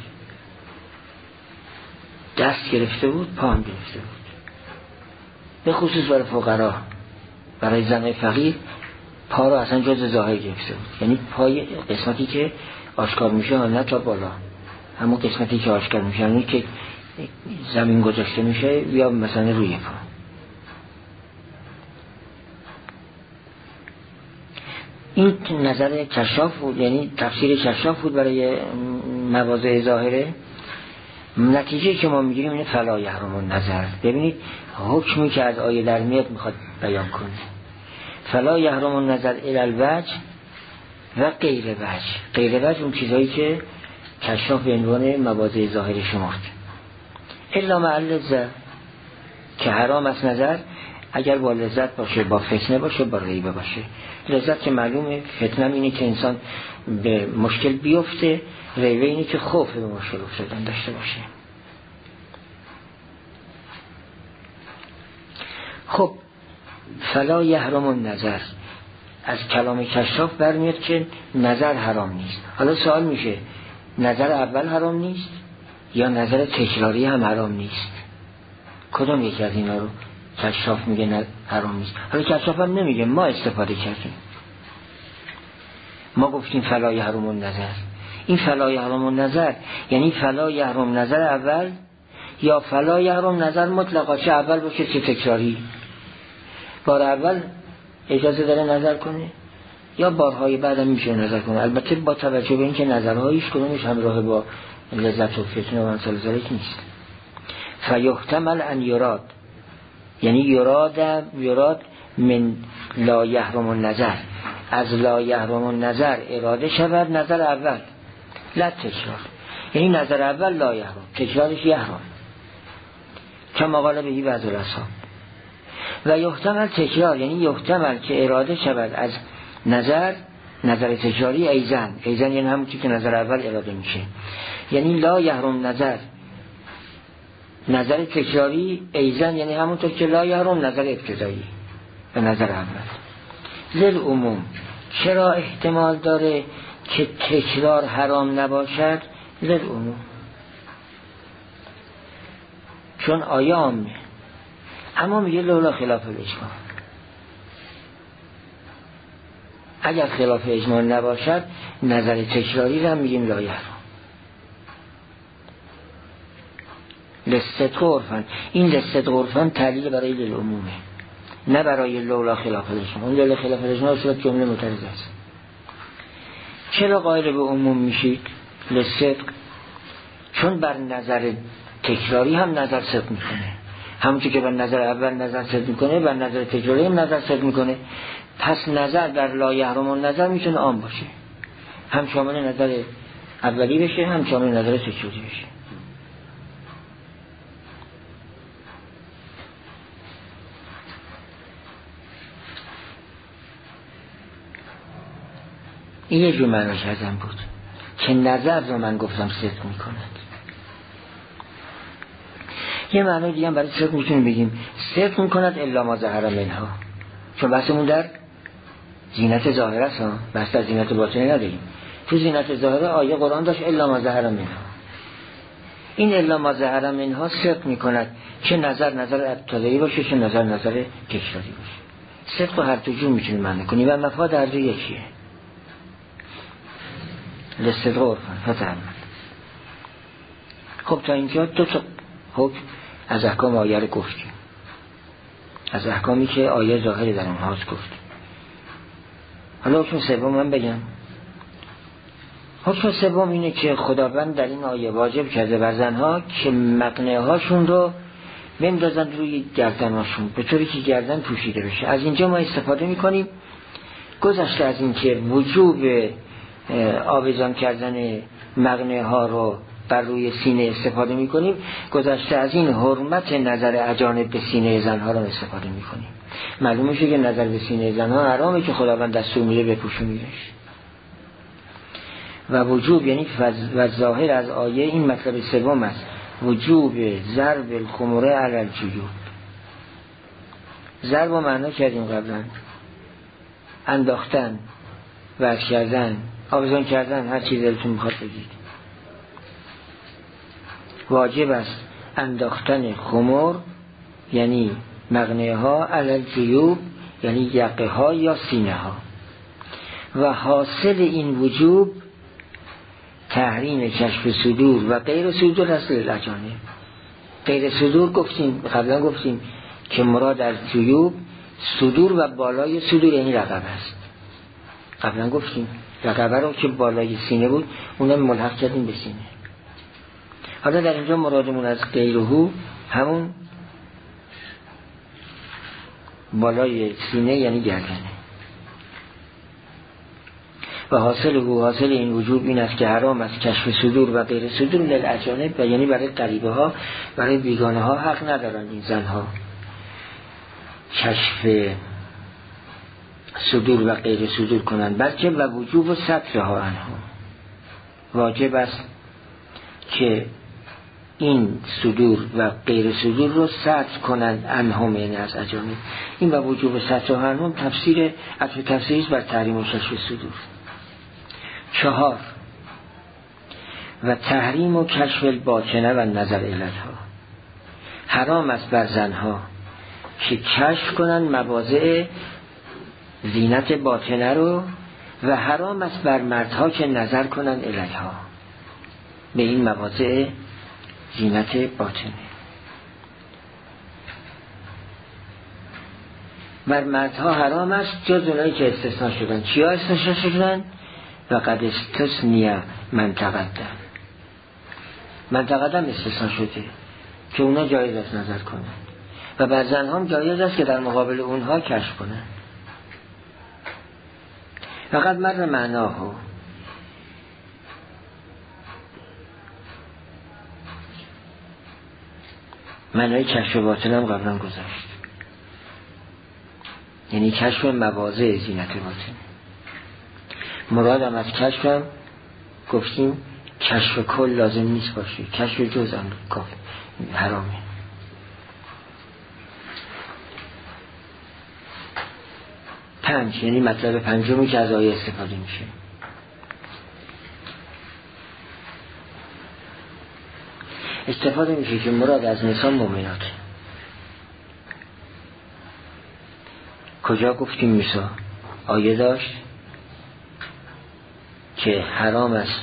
دست گرفته بود، پا هم گرفته بود. به خصوص برای فقرا، برای زن فقیر پا رو اصلا جز ظاهر گرفته بود، یعنی پای قسمتی که آشکار میشه نه تا بالا، همون قسمتی که آشکار میشه، یعنی که زمین گذاشته میشه یا مثلا روی پا. این نظر کشاف بود، یعنی تفسیر کشاف بود برای مواضع ظاهره. نتیجه که ما میگیریم اینه فلا یحرم النظر. ببینید حکمی که از آیه در میاد میخواد بیان کنه. فلا یحرم النظر الی الوجه و غیر وجه. غیر وجه اون چیزهایی که کشاف به عنوان مواضع ظاهره شمرد. الا مع اللذة که حرام است نظر اگر با لذت باشه، با فتنه باشه، با ریبه باشه. لذت که معلومه، فتنه اینه که انسان به مشکل بیفته، ریبه اینه که خوف به مشکل افتادن داشته باشه. خب فلا یحرم النظر از کلام کشاف برمیاد که نظر حرام نیست. حالا سوال میشه نظر اول حرام نیست یا نظر تکراری هم حرام نیست؟ کدام یکی از اینا رو کشاف میگه نه حرام نیست؟ حالا کشاف هم نمیگه، ما استفاده کردیم، ما گفتیم فلا یحرم النظر. این فلا یحرم النظر یعنی فلا یحرم نظر اول یا فلا یحرم نظر مطلقا، چه اول باشه چه تکراری. بار اول اجازه داره نظر کنه یا بارهای بعد هم میشه نظر کنه، البته با توجه به اینکه نظرهایش کدومش همراه با لذت و فتنه و امثال ذلک نیست. فیحتمل ان یراد، یعنی یراد من لا یحرم النظر، از لا یحرم النظر اراده شود نظر اول، لا تکرار، یعنی نظر اول لا یحرم، تکرارش یحرم، کما قال بهی بعض الاصحاب. و یحتمل تکرار، یعنی یحتمل که اراده شود از نظر تکراری ایزن یعنی همون که نظر اول اراده میشه، یعنی لا یحرم نظر تکراری ایزن یعنی همونطور که لا یحرم نظر ابتدایی و نظر اول. للعموم چرا احتمال داره که تکرار حرام نباشد؟ للعموم چون آیه عامه، اما میگه لولا خلاف الاجماع. اگر خلاف اجماع نباشد نظر تکراری رو هم میگیم لا یحرم. لصدق عرفاً، این لصدق عرفاً تعلیل برای للعمومه نه برای لولا خلاف الاجماع. اون لولا خلاف الاجماع صورت جمله معترض است. چرا قائل به عموم میشید؟ لصدق، چون بر نظر تکراری هم نظر صدق میکنه. همونطور که بر نظر اول نظر صدق میکنه، بر نظر تکراری هم نظر صدق میکنه. پس نظر در لا یحرم النظر میتونه عام باشه، هم شامل نظر اولی بشه، هم شامل نظر تکراری بشه. این یه جور معنی کردن بود که نظر رو من گفتم صدق میکند. یه معنی دیگه هم برای صدق میتونیم بگیم صدق میکند الا ما ظهر منها، چون بحثمون در زینت ظاهره است، بحث در زینت باطنه نداریم. تو زینت ظاهره آیه قرآن داشت الا ما ظهر منها. این الا ما ظهر منها صدق میکند چه نظر ابتدایی باشه، چه نظر تکراری باشه. صدق رو هر دو جور میتونیم معنی کنیم و مفاد هر دو یکیه. لصدق عرفا فتعمل. خب تا اینجا دو تا حکم از احکام آیه رو گفتیم، از احکامی که آیه ظاهری در اونهاست گفتیم. حالا حکم سوم من بگم. حکم سوم اینه که خداوند در این آیه واجب کرده بر زنها که مقنعه هاشون رو بندازن روی گردناشون به طوری که گردن پوشیده بشه. از اینجا ما استفاده میکنیم، گذشته از این که وجوب آویزان کردن مقنعه ها رو بر روی سینه استفاده میکنیم، گذشته از این حرمت نظر اجانب به سینه زنها رو استفاده میکنیم. معلومه که نظر به سینه زنها حرامه که خداوند دستور میده بپوشونیدش. و وجوب یعنی و ظاهر از آیه این مطلب سوم است، وجوب ضرب الخمره علی الجیوب. ضرب رو معنا کردیم قبلا، انداختن، وجه کردن، آویزان کردن، هر چیز دلتون میخواد بگید. واجب است انداختن خمر یعنی مقنعه ها علی الجیوب یعنی یقه ها یا سینه ها. و حاصل این وجوب تحریم کشف صدور و غیر صدور است للاجانب. غیر صدور گفتیم قبلا، گفتیم که مراد از جیوب صدور و بالای صدور یعنی رقبه است. قبلا گفتیم رقبه رو که بالای سینه بود اونم ملحق کردیم به سینه. حالا در اینجا مرادمون از غیرهو همون بالای سینه یعنی گردنه. و حاصل این وجوب این است که حرام است کشف صدور و غیر صدور للاجانب، و یعنی برای غریبه ها، برای بیگانه ها حق ندارن این زنها کشف صدور و غیر صدور کنند، بلکه و وجوب سترها عنها، واجب است که این صدور و غیر صدور رو ستر کنند عنهم یعنی از اجانب. این و وجوب سترها عنهم تفسیریست بر تحریم و کشف صدور. 4 و تحریم و کشف الباطنه و نظر الیها. حرام است بر زنها که کشف کنند مواضع زینت باطنه رو، و حرام است بر مردها که نظر کنند الیها به این مواضع زینت باطنه. بر مردها حرام است جز اونایی که استثناء شدن. چیا استثناء شدن؟ و قد استثنی من تقدم استثناء شده که اونا جایز است نظر کنند، و بر زنها هم جایز است که در مقابل اونها کشف کنند. فقط مر معناه معنای کشف باطن هم قبلا گذاشت، یعنی کشف مواضع زینت باطن. مرادم از کشف هم گفتیم کشف کل لازم نیست باشه، کشف جز هم کافی حرامه. پنج یعنی مطلب پنجمی که از آیه استفاده میشه، استفاده میشه که مراد از نساء مؤمنات. کجا گفتیم نساء؟ آیه داشت که حرام است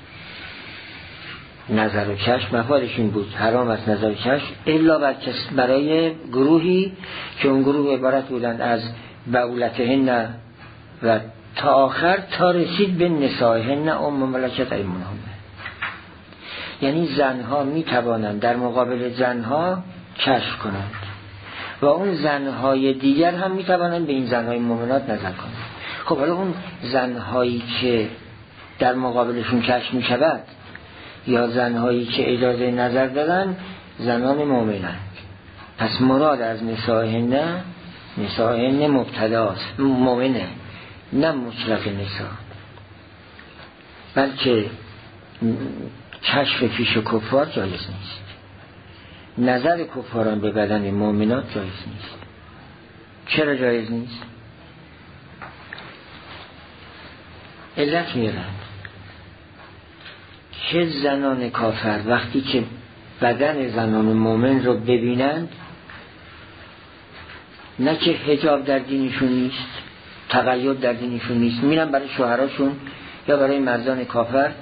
نظر و کشف، مفادش این بود حرام است نظر و کشف الا برای گروهی که اون گروه عبارت بودند از بعولتهن و تا آخر تا رسید به نسائهن ام ملکت ایمانهم. یعنی زنها میتوانند در مقابل زنها کشف کنند و اون زنهای دیگر هم میتوانند به این زنهای مؤمنات نظر کنند. خب حالا اون زنهایی که در مقابلشون کشف میشود یا زنهایی که اجازه نظر دادن زنان مؤمنند، پس مراد از نسائهن مبتداست، مؤمنه، نه مطلق نساء، بلکه کشف پیش کفار جایز نیست، نظر کفاران به بدن مؤمنات جایز نیست. چرا جایز نیست؟ علت میارند که زنان کافر وقتی که بدن زنان مؤمن رو ببینند، نه که حجاب در دینشون نیست، تقید در دینشون نیست، میرن برای شوهراشون یا برای مردان کافر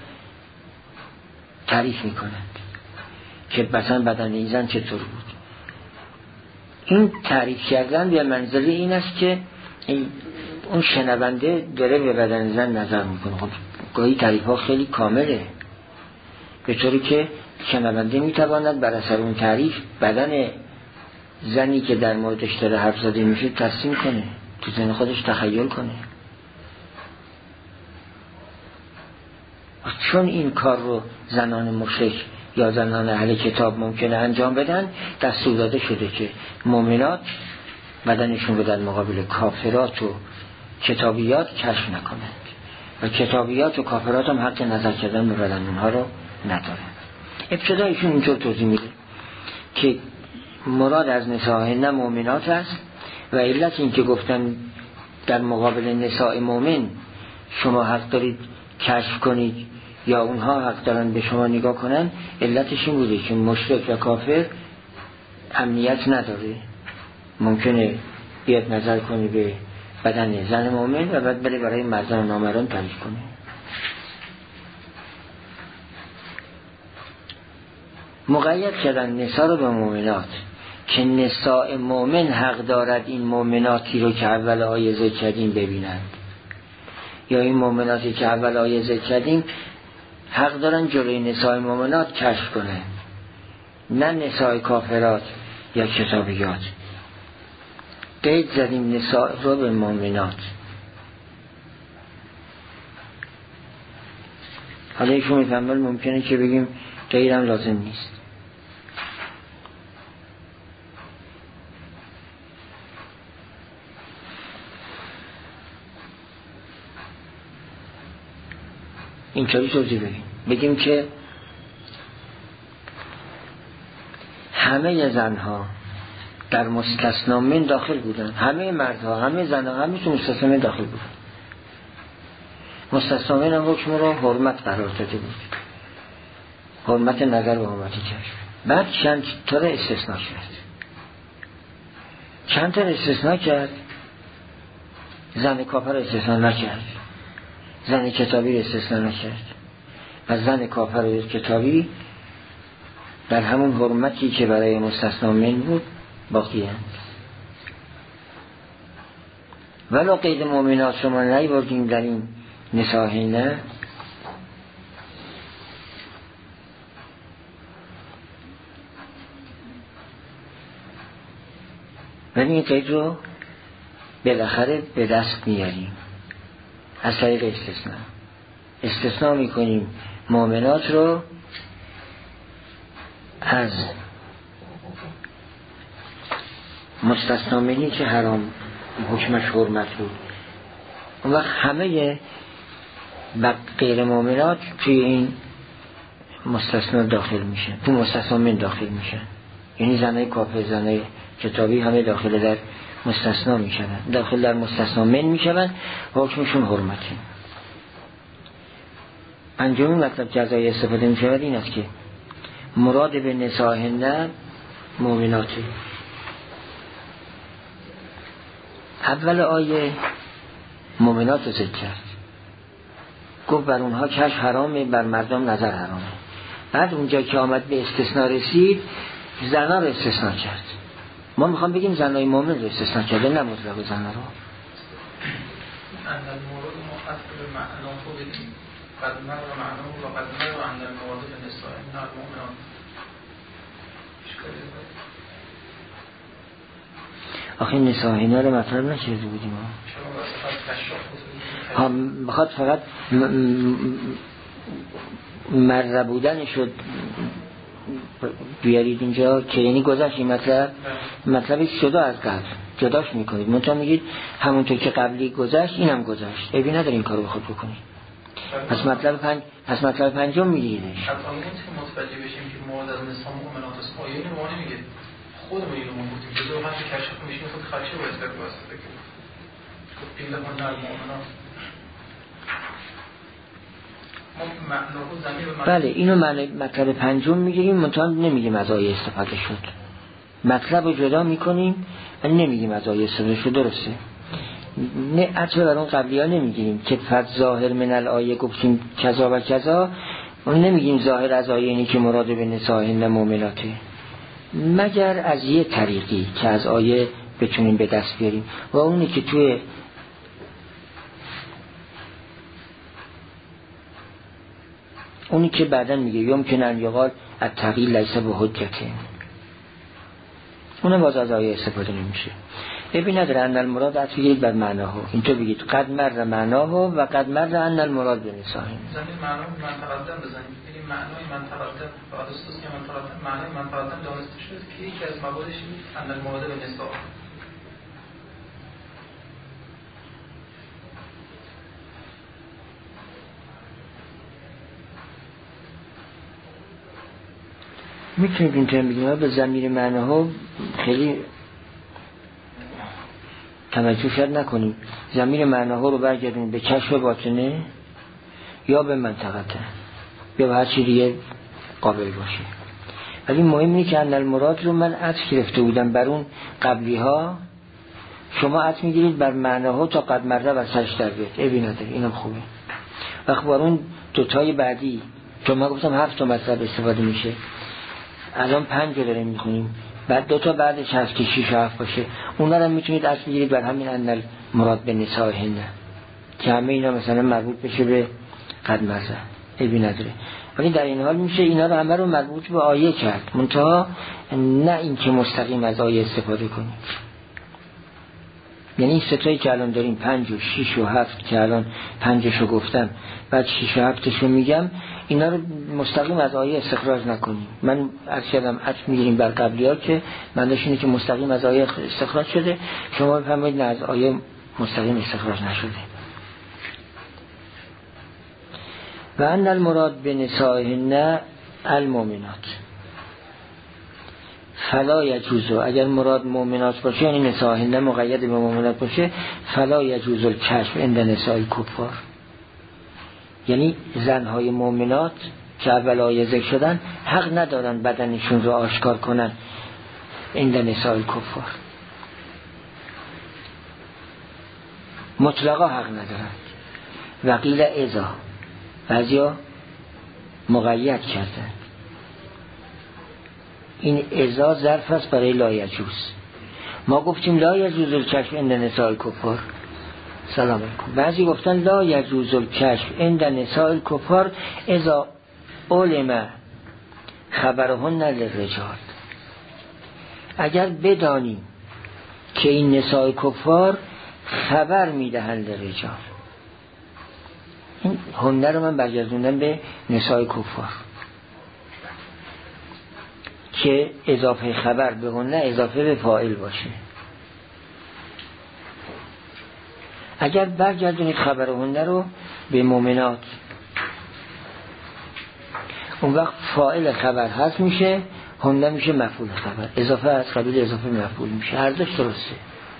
تعریف میکنند که مثلا بدن این زن چطور بود. این تعریف کردن به منزله این است که اون شنونده داره به بدن زن نظر میکنه. خب گاهی تعریف ها خیلی کامله، به طوری که شنونده میتواند بر اثر اون تعریف بدن زنی که در موردش داره حرف زده میشه تصمیم کنه، تو ذهن خودش تخیل کنه. چون این کار رو زنان مشرک یا زنان اهل کتاب ممکنه انجام بدن، دستور داده شده که مؤمنات بدنشون رو در مقابل کافرات و کتابیات کشف نکنند و کتابیات و کافرات هم حق نظر کردن به بدن اونها رو ندارن. ابتدایشون اینطور توضیح میده که مراد از نساء نه مؤمنات است و علت این که گفتن در مقابل نساء مؤمن شما حق دارید کشف کنید یا اونها حق دارن به شما نگاه کنن، علتش این بوده که مشرک و کافر امنیت نداره، ممکنه بیاد نظر کنه به بدن زن مؤمن و بعد بره برای مردان نامران تعریف کنه. مقید کردن نساء رو به مؤمنات که نساء مؤمن حق دارد این مؤمناتی رو که اول آیه ذکر کردیم ببینند، یا این مؤمناتی که اول آیه ذکر کردیم حق دارن جلوی نساء مؤمنات کشف کنه، نه نساء کافرات یا کتابیات. قید زدیم نساء رو به مؤمنات. حالا ایشون میفهمل ممکنه که بگیم غیرم لازم نیست. اینطوری توضیح بگیم که همه زنها در مستثنا من داخل بودن، همه مردها، همه زنها، همه تو مستثنا من داخل بودن. مستثنا من هم حکم رو حرمت قرار داده بود، حرمت نظر و حرمت کشف. بعد چند طور استثناء کرد، چند طور استثناء کرد. زن کافر استثناء نکرد، زن کتابی استثناء نکرد و زن کافر و کتابی در همون حرمتی که برای مستثنا من بود باقی هست. ولو قید مؤمنات شما نیاوردیم در این نساء نه، ولی این قید رو بالاخره به دست میاریم از طریق استثناء میکنیم مؤمنات رو از مستثنا منی که حرام حکمش حرمت بود. اون وقت همه غیر مؤمنات توی این مستثنا داخل میشن، تو مستثنا من داخل میشن، یعنی زنای کافر، زنای کتابی همه داخل در مستثنا میشن، داخل در مستثنا من میشن، حکمشون حرمته. پنجمین مطلب که از آیه استفاده میشود این است که مراد به نسائهن مؤمناته. اول آیه مؤمنات رو ذکر کرد، گفت بر اونها کشف حرامه، بر مردم نظر حرامه. بعد اونجا که آمد به استثناء رسید زنا رو استثناء کرد. ما میخوام بگیم زنای مؤمن رو استثناء کرده، نه مطلق زنا رو. قد مر معناه و قد مر عند المواد نساء نه المؤمنان آخه نسائنا رو مطرح نکرده بودیم ها بخواد فقط مر بودن شد بیارید اینجا که یعنی گذشت. این مطلبش جدا از قبل جداش میکنید، منطقه میگید همونطور که قبلی گذشت اینم گذشت، عیبی نداره این کارو بخواد بکنید. پس مطلب پنجم میگیریدش. حتی اون که متوجه بشیم که مورد از نساء مؤمنات است آیه اینو ما نمیگه، خودمون اینو ما گفتیم که دو همین کشف میشیم خود خدشه باید بگواسته که گفتیم لهم در مؤمنات. بله اینو مطلب پنجم میگیریم، منتها نمیگیم از آیه استفاده شد. مطلب رو جدا میکنیم ولی نمیگیم از آیه استفاده شد. درسته؟ نه عطبه بر اون قبلی ها نمیگیریم که فت ظاهر من الآیه گفتیم کذا و کذا، اون نمیگیم ظاهر از آیه اینی که مراد به نسائهن مؤمناته، مگر از یه طریقی که از آیه بتونیم به دست بیاریم و اونی که توی اونی که بعداً میگه یمکن ان یقال التغییر لیس بحجته، اونم باز از آیه استفاده نمیشه. ببین نداره ان المراد عطف بگیرید بر معناها، اینطور بگید قد مر معناها و قد مر ان المراد به نسائهن. زمین معنای من تقدم بزنیم، بگیم معنای من تقدم بعد از که من تقدم معنای من تقدم دانسته شد که یکی از موادش ان المراد به نسائهن. میتونید اینطور بگیم به ضمیر معناها خیلی توجه شد نکنیم، ضمیر معناها رو برگردونیم به کشف باطنه یا به منطقته یا به هر چی دیگه قابل باشه. ولی مهم اینه که ان المراد رو من عطف گرفته بودم بر اون قبلی ها، شما عطف میگیرید بر معناها تا قد مرده و سرش در بیاد، عیبی نداره، اینم خوبه. وقت بر اون دوتای بعدی چون من گفتم 7 تا مطلب استفاده میشه، الان 5 داریم میخونیم، بعد 2 تا بعدش هست که 6 و 7 باشه، اونا رو میتونید عطف بگیرید بر همین ان المراد به نسائهن که همه اینا مثلا مربوط بشه به قد مرده، عیبی نداره. ولی در این حال میشه اینا رو همه رو مربوط به آیه کرد، منتها نه این که مستقیم از آیه استفاده کنیم. یعنی این ستایی که الان داریم 5 و 6 و 7 که الان 5شو گفتم بعد 6 و 7شو میگم، اینا رو مستقیم از آیه استخراج نکنیم. من عرض کردم عطف میگیریم بر قبلی ها که معنیش اینه که مستقیم از آیه استخراج شده، شما بفهمید نه از آیه مستقیم استخراج نشده. و ان المراد به نسائهن المؤمنات فلا یجوز، اگر مراد مؤمنات باشه یعنی نسائهن مقید به مؤمنات باشه، فلا یجوز الکشف عند نساء الکفار، یعنی زنهای مؤمنات که اول آیه ذکر شدن حق ندارن بدنشون رو آشکار کنن عند نساء الکفار، مطلقا حق ندارن. وقیل اذا، بعضیا مقید کردن، این اذا ظرف است برای لا یجوز. ما گفتیم لا یجوز الکشف عند نساء الکفار، سلام علیکم. بعضی گفتن لا یجوز الکشف عند نساء الکفار اذا علم خبرهن للرجال، اگر بدانیم که این نساء کفار خبر میدهند للرجال. این هنر رو من برگردوندم به نساء کفار که اضافه خبر به هنر اضافه به فاعل باشه. اگر برگردونید خبر هنر رو به مؤمنات، اون وقت فاعل خبر هست میشه، هنر میشه مفعول خبر، اضافه از قبیل اضافه مفعول میشه، هر دوش درسته.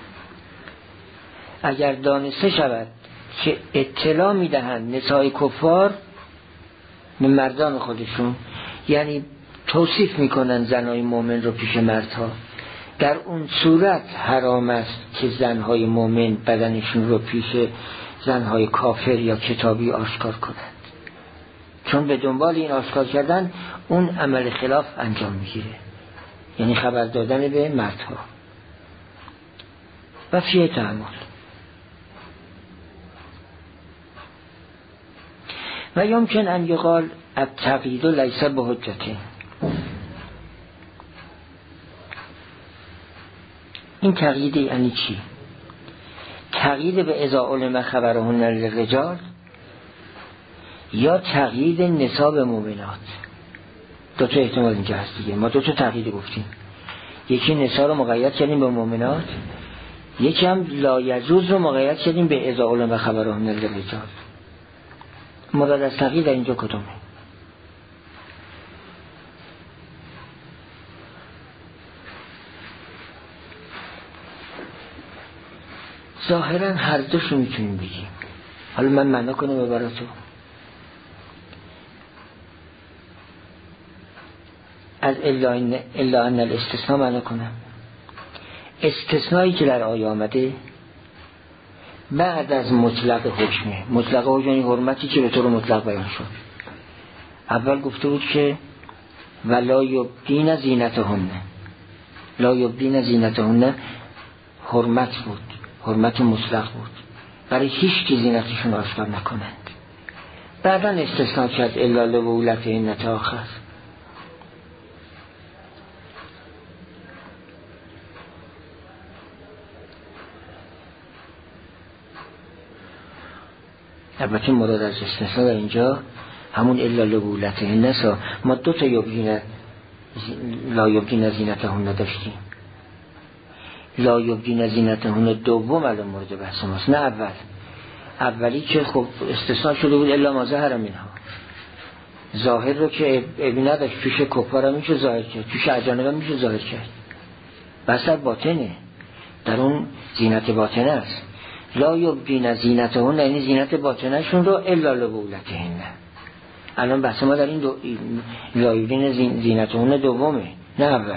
اگر دانسته شود که اطلاع میدهند نساء کفار به مردان خودشون، یعنی توصیف میکنن زنهای مؤمن رو پیش مردها، در اون صورت حرام است که زنهای مؤمن بدنشون رو پیش زنهای کافر یا کتابی آشکار کنند، چون به دنبال این آشکار کردن اون عمل خلاف انجام میگیره، یعنی خبر دادن به مردها. و فیه تعمل و یمکن ان یقال التقیید لیس بحجته. این تقیید یعنی چی؟ تقیید به اذا علم خبرهن للرجال یا تقیید نساب مومنات. دو تا احتمال اینجا هست دیگه. ما دو تا تقیید گفتیم، یکی نسا رو مقید کردیم به مومنات، یکی هم لا یجوز رو مقید کردیم به اذا علم خبرهن للرجال. مراد از تقیید در اینجا کدومه؟ ظاهرا هر دوشو میتونیم بگیم. حالا من معنا کنم براتو. از الا ان الاستثناء معنا کنم. استثنایی که در آیه آمده بعد از مطلق حکمه. مطلق حکم یعنی حرمتی که به طور مطلق بیان شد. اول گفته بود که ولا یبدین زینتهن، لا یبدین زینتهن حرمت بود، حرمت مطلق بود، برای هیچ کی زینتشون آشکار نکنند. بعدا استثناء کرد الا لبولتهن تا آخر. البته مراد از استثناء در اینجا همون الا لبولتهن است. ما دو تا لا یبدین زینتهن داشتیم. لا یبدین زینتهن دوم الان مورد بحث ماست، نه اول. اولی که خب استثناء شده بود الا ما ظهر منها، ظاهر رو که ابی نداشت، توش کفار هم میشه ظاهر کرد، توش اجانب هم میشه ظاهر کرد. بس باطنه، در اون زینت باطنه است. لا یبدین زینتهن یعنی زینت باطنشون رو الا لبولتهن. الان بحث ما در این لا یبدین زینتهن دومه، نه اول.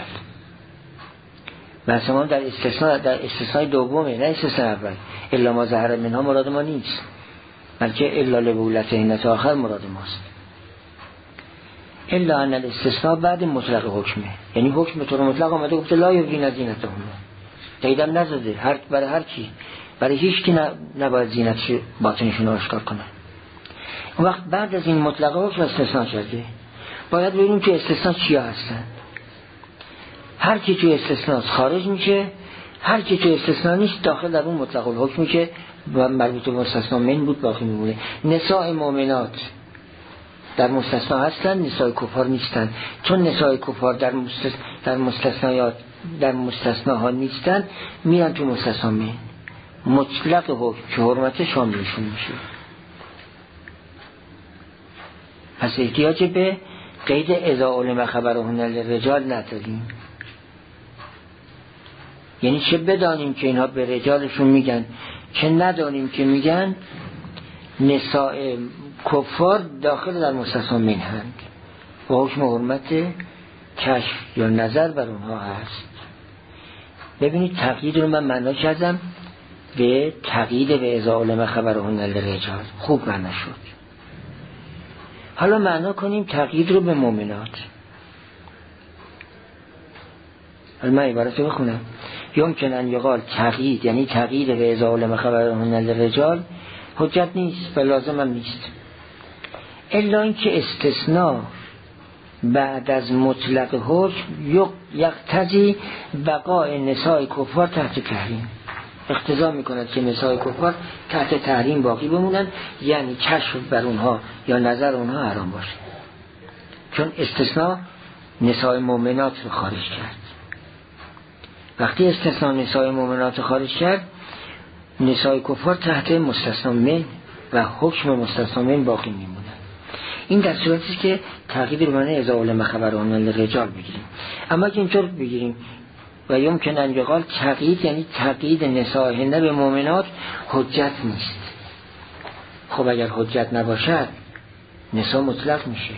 بحث ما در استثناء دومه، نه استثناء اول. الا ما ظهر منها مراد ما نیست، بلکه الا لبولتهن تا آخر مراد ماست. الا ان الاستثناء بعد مطلق حکمه، یعنی حکم به طور مطلق آمده گفته لا یبدین زینتهن، قیدم نزده برای هر کی، برای هیچ کی نباید زینت باطنشون رو آشکار کنن. اون وقت بعد از این مطلق حکم استثناء شده، باید ببینیم که استثناء چیا هستن. هر کی توی استثناء خارج میشه، هر کی توی استثناء نیست داخل در اون مطلق الحکمی که مربوط به مستثنا من بود باقی میمونه. نساء مؤمنات در مستثنا هستن، نساء کفار نیستن. چون نساء کفار در مستثناها نیستن، میرن تو مستثنا من. مطلق حکم که حرمت شاملشون میشه. پس احتیاج به قید اذا علم خبرهن للرجال نداریم. یعنی چه بدانیم که اینها به رجالشون میگن، چه ندانیم که میگن نساء کفار داخل در مستثنا من هند و حکم حرمت کشف یا نظر بر اونها هست. ببینید تقیید رو من معنا کردم به تقیید به اذا علم خبرهن للرجال. خوب معنا شد. حالا معنا کنیم تقیید رو به مؤمنات. حالا من عبارت رو بخونم. یمکن ان یقال تقیید یعنی تقیید به اذا علم خبرهن للرجال حجت نیست و لازم هم نیست، الا اینکه استثناء بعد از مطلق حکم یقتضی بقاء نساء کفار تحت تحریم، اقتضا میکند که نساء کفار تحت تحریم باقی بمونن، یعنی کشف بر اونها یا نظر اونها حرام باشه. چون استثناء نساء مؤمنات رو خارج کرد. وقتی استثناء نساء مؤمنات رو خارج کرد، نساء کفار تحت مستثنا من و حکم مستثنا من باقی میمونن. این در صورتی که تقیید رو معنی اذا علم خبرهن للرجال بگیریم. اما که اینطور بگیریم و یمکن ان یقال تقیید یعنی تقیید نسائهن به مؤمنات حجت نیست. خب اگر حجت نباشد نساء مطلق میشه،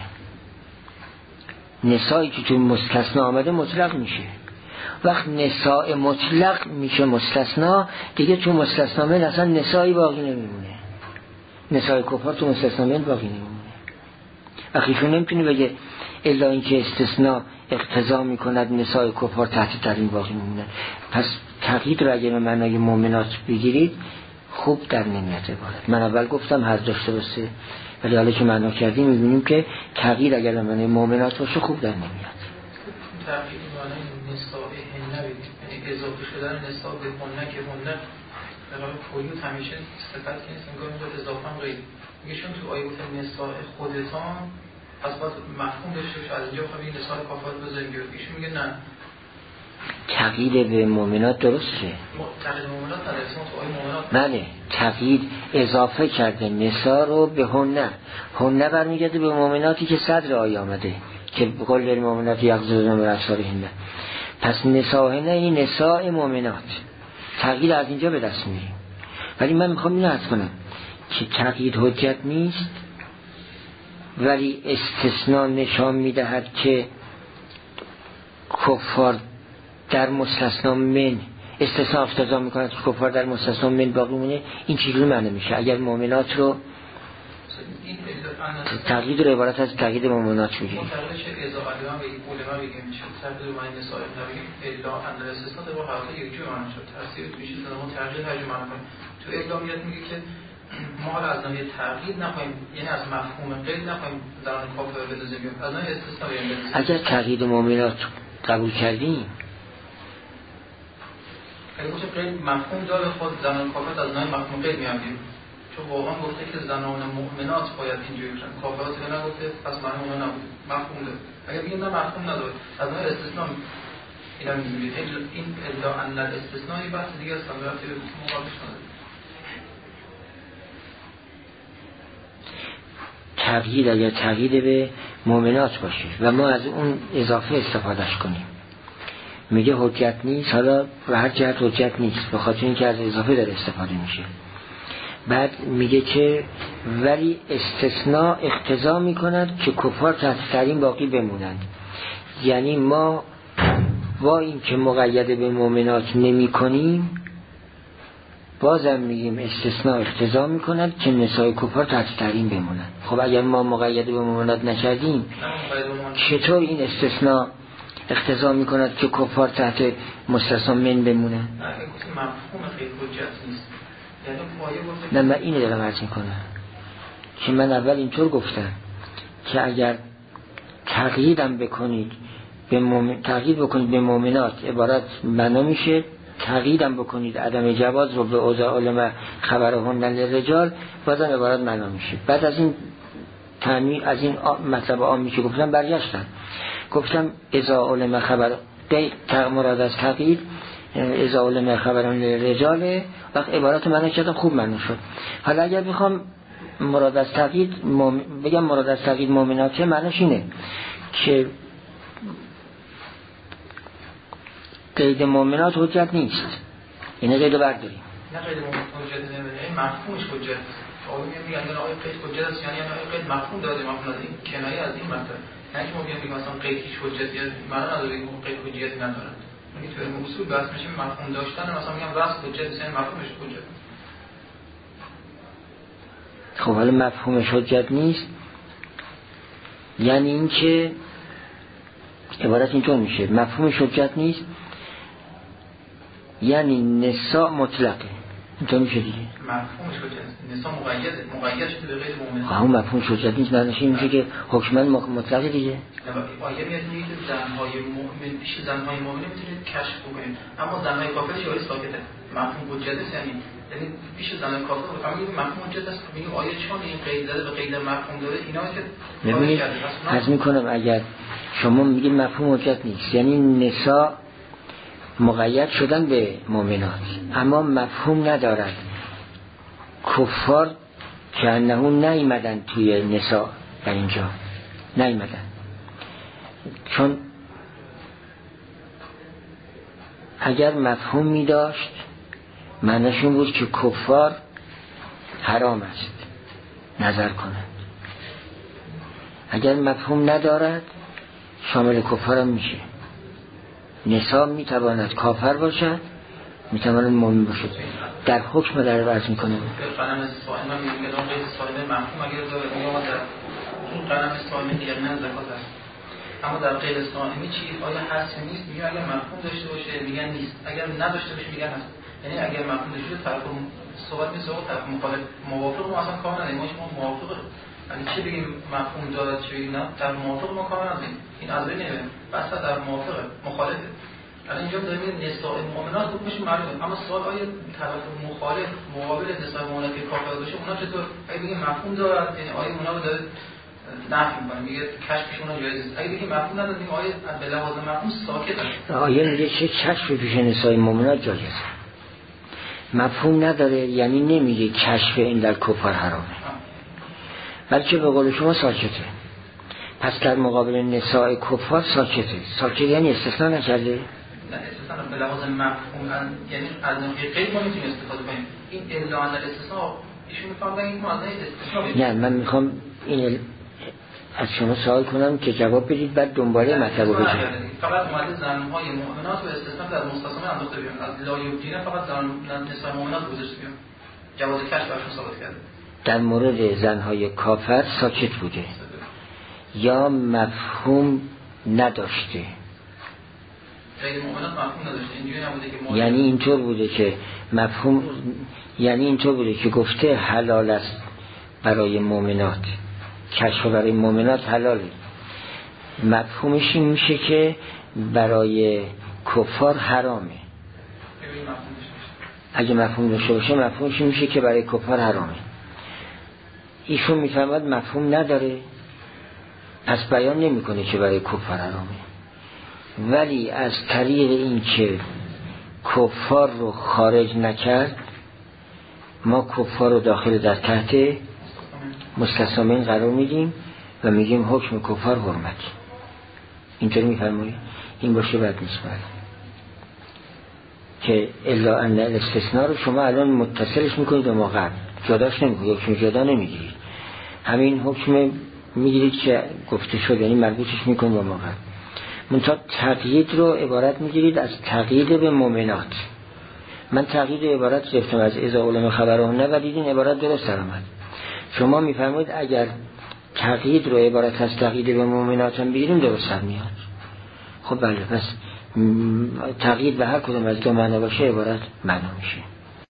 نسایی که تو مستثنا آمده مطلق میشه. وقت نساء مطلق میشه مستثنا، دیگه تو مستثنا من اصلا نسایی باقی نمیمونه، نساء کفار تو مستثنا من باقی نمیمونه. اخیشون نمیتونه بگه الا اینکه استثناء اقتضا میکند نساء کفار تحت تحریم باقی میمونن. پس تقیید رو اگه به معنای مؤمنات بگیرید خوب در نمیاد عبارت. من اول گفتم هر داشته باشه، ولی حالا که معنا کردیم میبینیم که تغییر اگر معنی مؤمنات باشه خوب در نمیاد. تغییر معنی نساء هن بگیم، یعنی اضافه شدن نساء به هن که هن در واقع کلیت همیشه صفت که نیست، انگار میگه اضافه هم غیر میگه چون تو آیه گفته نساء خودتان پس باید مفهوم داشته باشه. از اینجا بخوام این نساء کافرات بذاریم که ایشون میگه نه تغییر به مؤمنات درسته. تغییر مؤمنات نداریم تو آیه مؤمنات بله تغییر اضافه کرده نساء رو به هن برمیگرده به مؤمناتی که صدر آیه آمده که بقول المؤمنات یغضضن من ابصارهن. پس نساء هن این نساء مؤمنات تغییر از اینجا به دست میاره. ولی من میخوام اینو عرض کنم که تغییر حجت نیست، ولی استثناء نشان میدهد که کفار در مستثنا من استثناء اقتضا میکنه که کفار در مستثنا من باقی مونه. این چیزی معنی میشه اگر مؤمنات رو تغییر رو عبارت از تغییر مؤمنات میگه. متعلق چه ازا علما به علما بگیم میشه تغییر معنی نساء نبگیم الا ان الاستثناء با حالت یک جور معنی شد تفسیر میشه زمان تغییر هر جور معنی کنه. تو الا میاد میگه که ما حالا از نوع تغییر نخواهیم، یعنی از مفهوم غیر نخواهیم در آن کافر بندازیم، از نوع استثناء بندازیم. اگر تغییر مؤمنات قبول کردیم اگه باشه غیر مفهوم داره خود زنان کافر از نوع مفهوم غیر میادیم، چون واقعا گفته که زنان مؤمنات باید اینجوری بشن، کافرات که نگفته پس معنی اون نبود مفهوم داره. اگه بگیم نه مفهوم نداره از نوع استثناء اینا میگیم این الا ان الاستثناء بحث دیگه است که رفتی به مقابلش نداره. تغییر اگر تغییر به مؤمنات باشه و ما از اون اضافه استفادهش کنیم میگه حجت نیست. حالا به هر جهت حجت نیست به خاطر اینکه از اضافه داره استفاده میشه. بعد میگه که ولی استثناء اقتضا میکند که کفار تحت تحریم باقی بمونند. یعنی ما با این که مقید به مؤمنات نمی کنیم بازم میگیم استثناء اقتضا میکند که نساء کفار تحت تحریم بمونند. خب اگر ما مقید به مؤمنات نکردیم چطور این استثناء اقتضا میکند که کفار تحت مستثنا من بمونند؟ مفهوم خیلی حجت نیست. نه من اینو دارم عرض میکنم که من اول اینطور گفتم که اگر تغییرم بکنید تغییر بکنید به مؤمنات عبارت معنا میشه تغییرم بکنید عدم جواز رو به اوضاع علم خبرهن للرجال بازم عبارت معنا میشه. بعد از این از این مطلب عامی که گفتم برگشتم گفتم اذا علم خبر مراد از تغییر اذا علم خبرهن للرجال وقت عبارت معنا کردم خوب معنا شد. حالا اگر بخوام مراد از تغییر بگم مراد از تغییر مؤمنات معناش اینه که قید مؤمنات حجت نیست. اینه قید رو برداریم. نه قید مؤمنات حجت نمیده این مفهومش حجت. آقا میگن آیه قید حجت است یعنی آیه قید مفهوم داره مفهوم از این کنایه از این مطلب. نه که ما بگیم مثلا قید هیچ حجتی معنا نداره این قید حجتی نداره. یعنی تو علم اصول بحث میشه مفهوم داشتن مثلا میگم راست حجت است یعنی مفهومش حجت. خب حالا مفهومش حجت نیست یعنی این که عبارت اینطور میشه مفهومش حجت نیست یعنی نساء مطلقه اینطور میشه دیگه. مفهومش حجت نساء مقید شده به غیر مؤمن. اون مفهومش حجت نیست معنیش این میشه که حکما مطلقه دیگه. آیه میاد میگه که زنهای مؤمن پیش زنهای مؤمن میتونید کشف کنید اما زنهای کافر چه ساکته. مفهوم حجت است یعنی پیش زنهای کافر فهمید مفهوم حجت است. میگه آیه چون این قید زده به قید مفهوم داره اینا که ببینید عرض میکنم اگر شما میگید مفهوم حجت نیست یعنی نساء مقید شدن به مؤمنات اما مفهوم ندارد. کفار که انهون نیمدن توی نساء در اینجا نیمدن چون اگر مفهوم می داشت معنیشون بود که کفار حرام است نظر کنند. اگر مفهوم ندارد شامل کفار هم میشه. نساء میتواند کافر باشد میتواند مؤمن باشد در حکم در عرض میکنه. قلم سائمه میگه اون قید سائمه مفهوم اگر داره میاد در اون قلم سائمه دیگر نه زکات است اما در قید سائمه چی آیا هست نیست میگه اگر مفهوم داشته باشه میگن نیست اگر نداشته باشه میگن هست. یعنی اگر مفهوم داشته طرف صحبت میشه و طرف مخالف موافق ما اصلا کار نداریم، ما موافقه. یعنی چه بگیم مفهوم داره چه بگیم نه، طرف موافق ما کار نداریم. این از بین نمیره. بس طرف موافقه، مخالفه. الان اینجا داریم نساء مؤمنات حکمش معلومه، اما سوال آیا طرف مخالف مقابل نساء مؤمنات که کافر باشه اونا چطور؟ اگه بگیم مفهوم داره، یعنی آیا اونا رو داره نفی می‌کنه، میگه کشفش اونا جایز است. اگه بگیم مفهوم نداره، میگه آیا به لحاظ مفهوم ساکت است. آیا میگه چه کشف پیش نساء مؤمنات جایز؟ مفهوم نداره یعنی نمیگه کشف این در کفار حرامه، بلکه به قول شما ساکته. پس در مقابل نساء کفار ساکته. ساکت یعنی استثناء نکرده؟ نه استثناء به لحاظ مفهوم، یعنی از نحوه غیر ما میتونیم استفاده کنیم. این الا ان الاستثناء ایشون میفهمن این معنی استثناء. نه من میخوام این از شما سوال کنم که جواب بدید بعد دنباله مطلب رو بگید. فقط اومده زنهای مؤمنات و استثناء در مستثنا انداخته بیان، از لا یبدین فقط نساء مؤمنات گذاشته بیان، جواز کشف براشون ثابت کرده. در مورد زنهای کافر ساکت بوده یا مفهوم نداشته؟ غیر مؤمنات مفهوم نداشته، اینجوری نبوده که یعنی اینطور بوده که مفهوم، یعنی اینطور بوده که گفته حلال است برای مؤمنات، کشف برای مؤمنات حلاله، مفهومش این میشه که برای کفار حرامه. اگه مفهوم داشته باشه مفهومش این میشه که برای کفار حرامه. ایشون میفهمد مفهوم نداره، پس بیان نمیکنه که برای کفار حرامه، ولی از طریق این که کفار رو خارج نکرد ما کفار رو داخل در تحت مستثنین قرار میدیم و میگیم حکم کفار حرمتی. اینطوری میفرمایید؟ این باشه بد نیست. که الا ان الاستثناء رو شما الان متصلش میکنید و ما قبل جداش نمیکنید، حکم جدا نمیگیرید، همین حکم میگیرید که گفته شد، یعنی مربوطش میکنید با ما قبل. منتها تقیید رو عبارت میگیرید از تقیید به مؤمنات. من تقیید عبارت گرفتم از اذا علم خبرهن و دیدین عبارت درست آمد. شما میفرمایید اگر تقیید رو عبارت از تقیید به مؤمنات هم بگیریم درست میاد. خب بله، پس تقیید به هر کدوم از دو معنا باشه عبارت معنا میشه.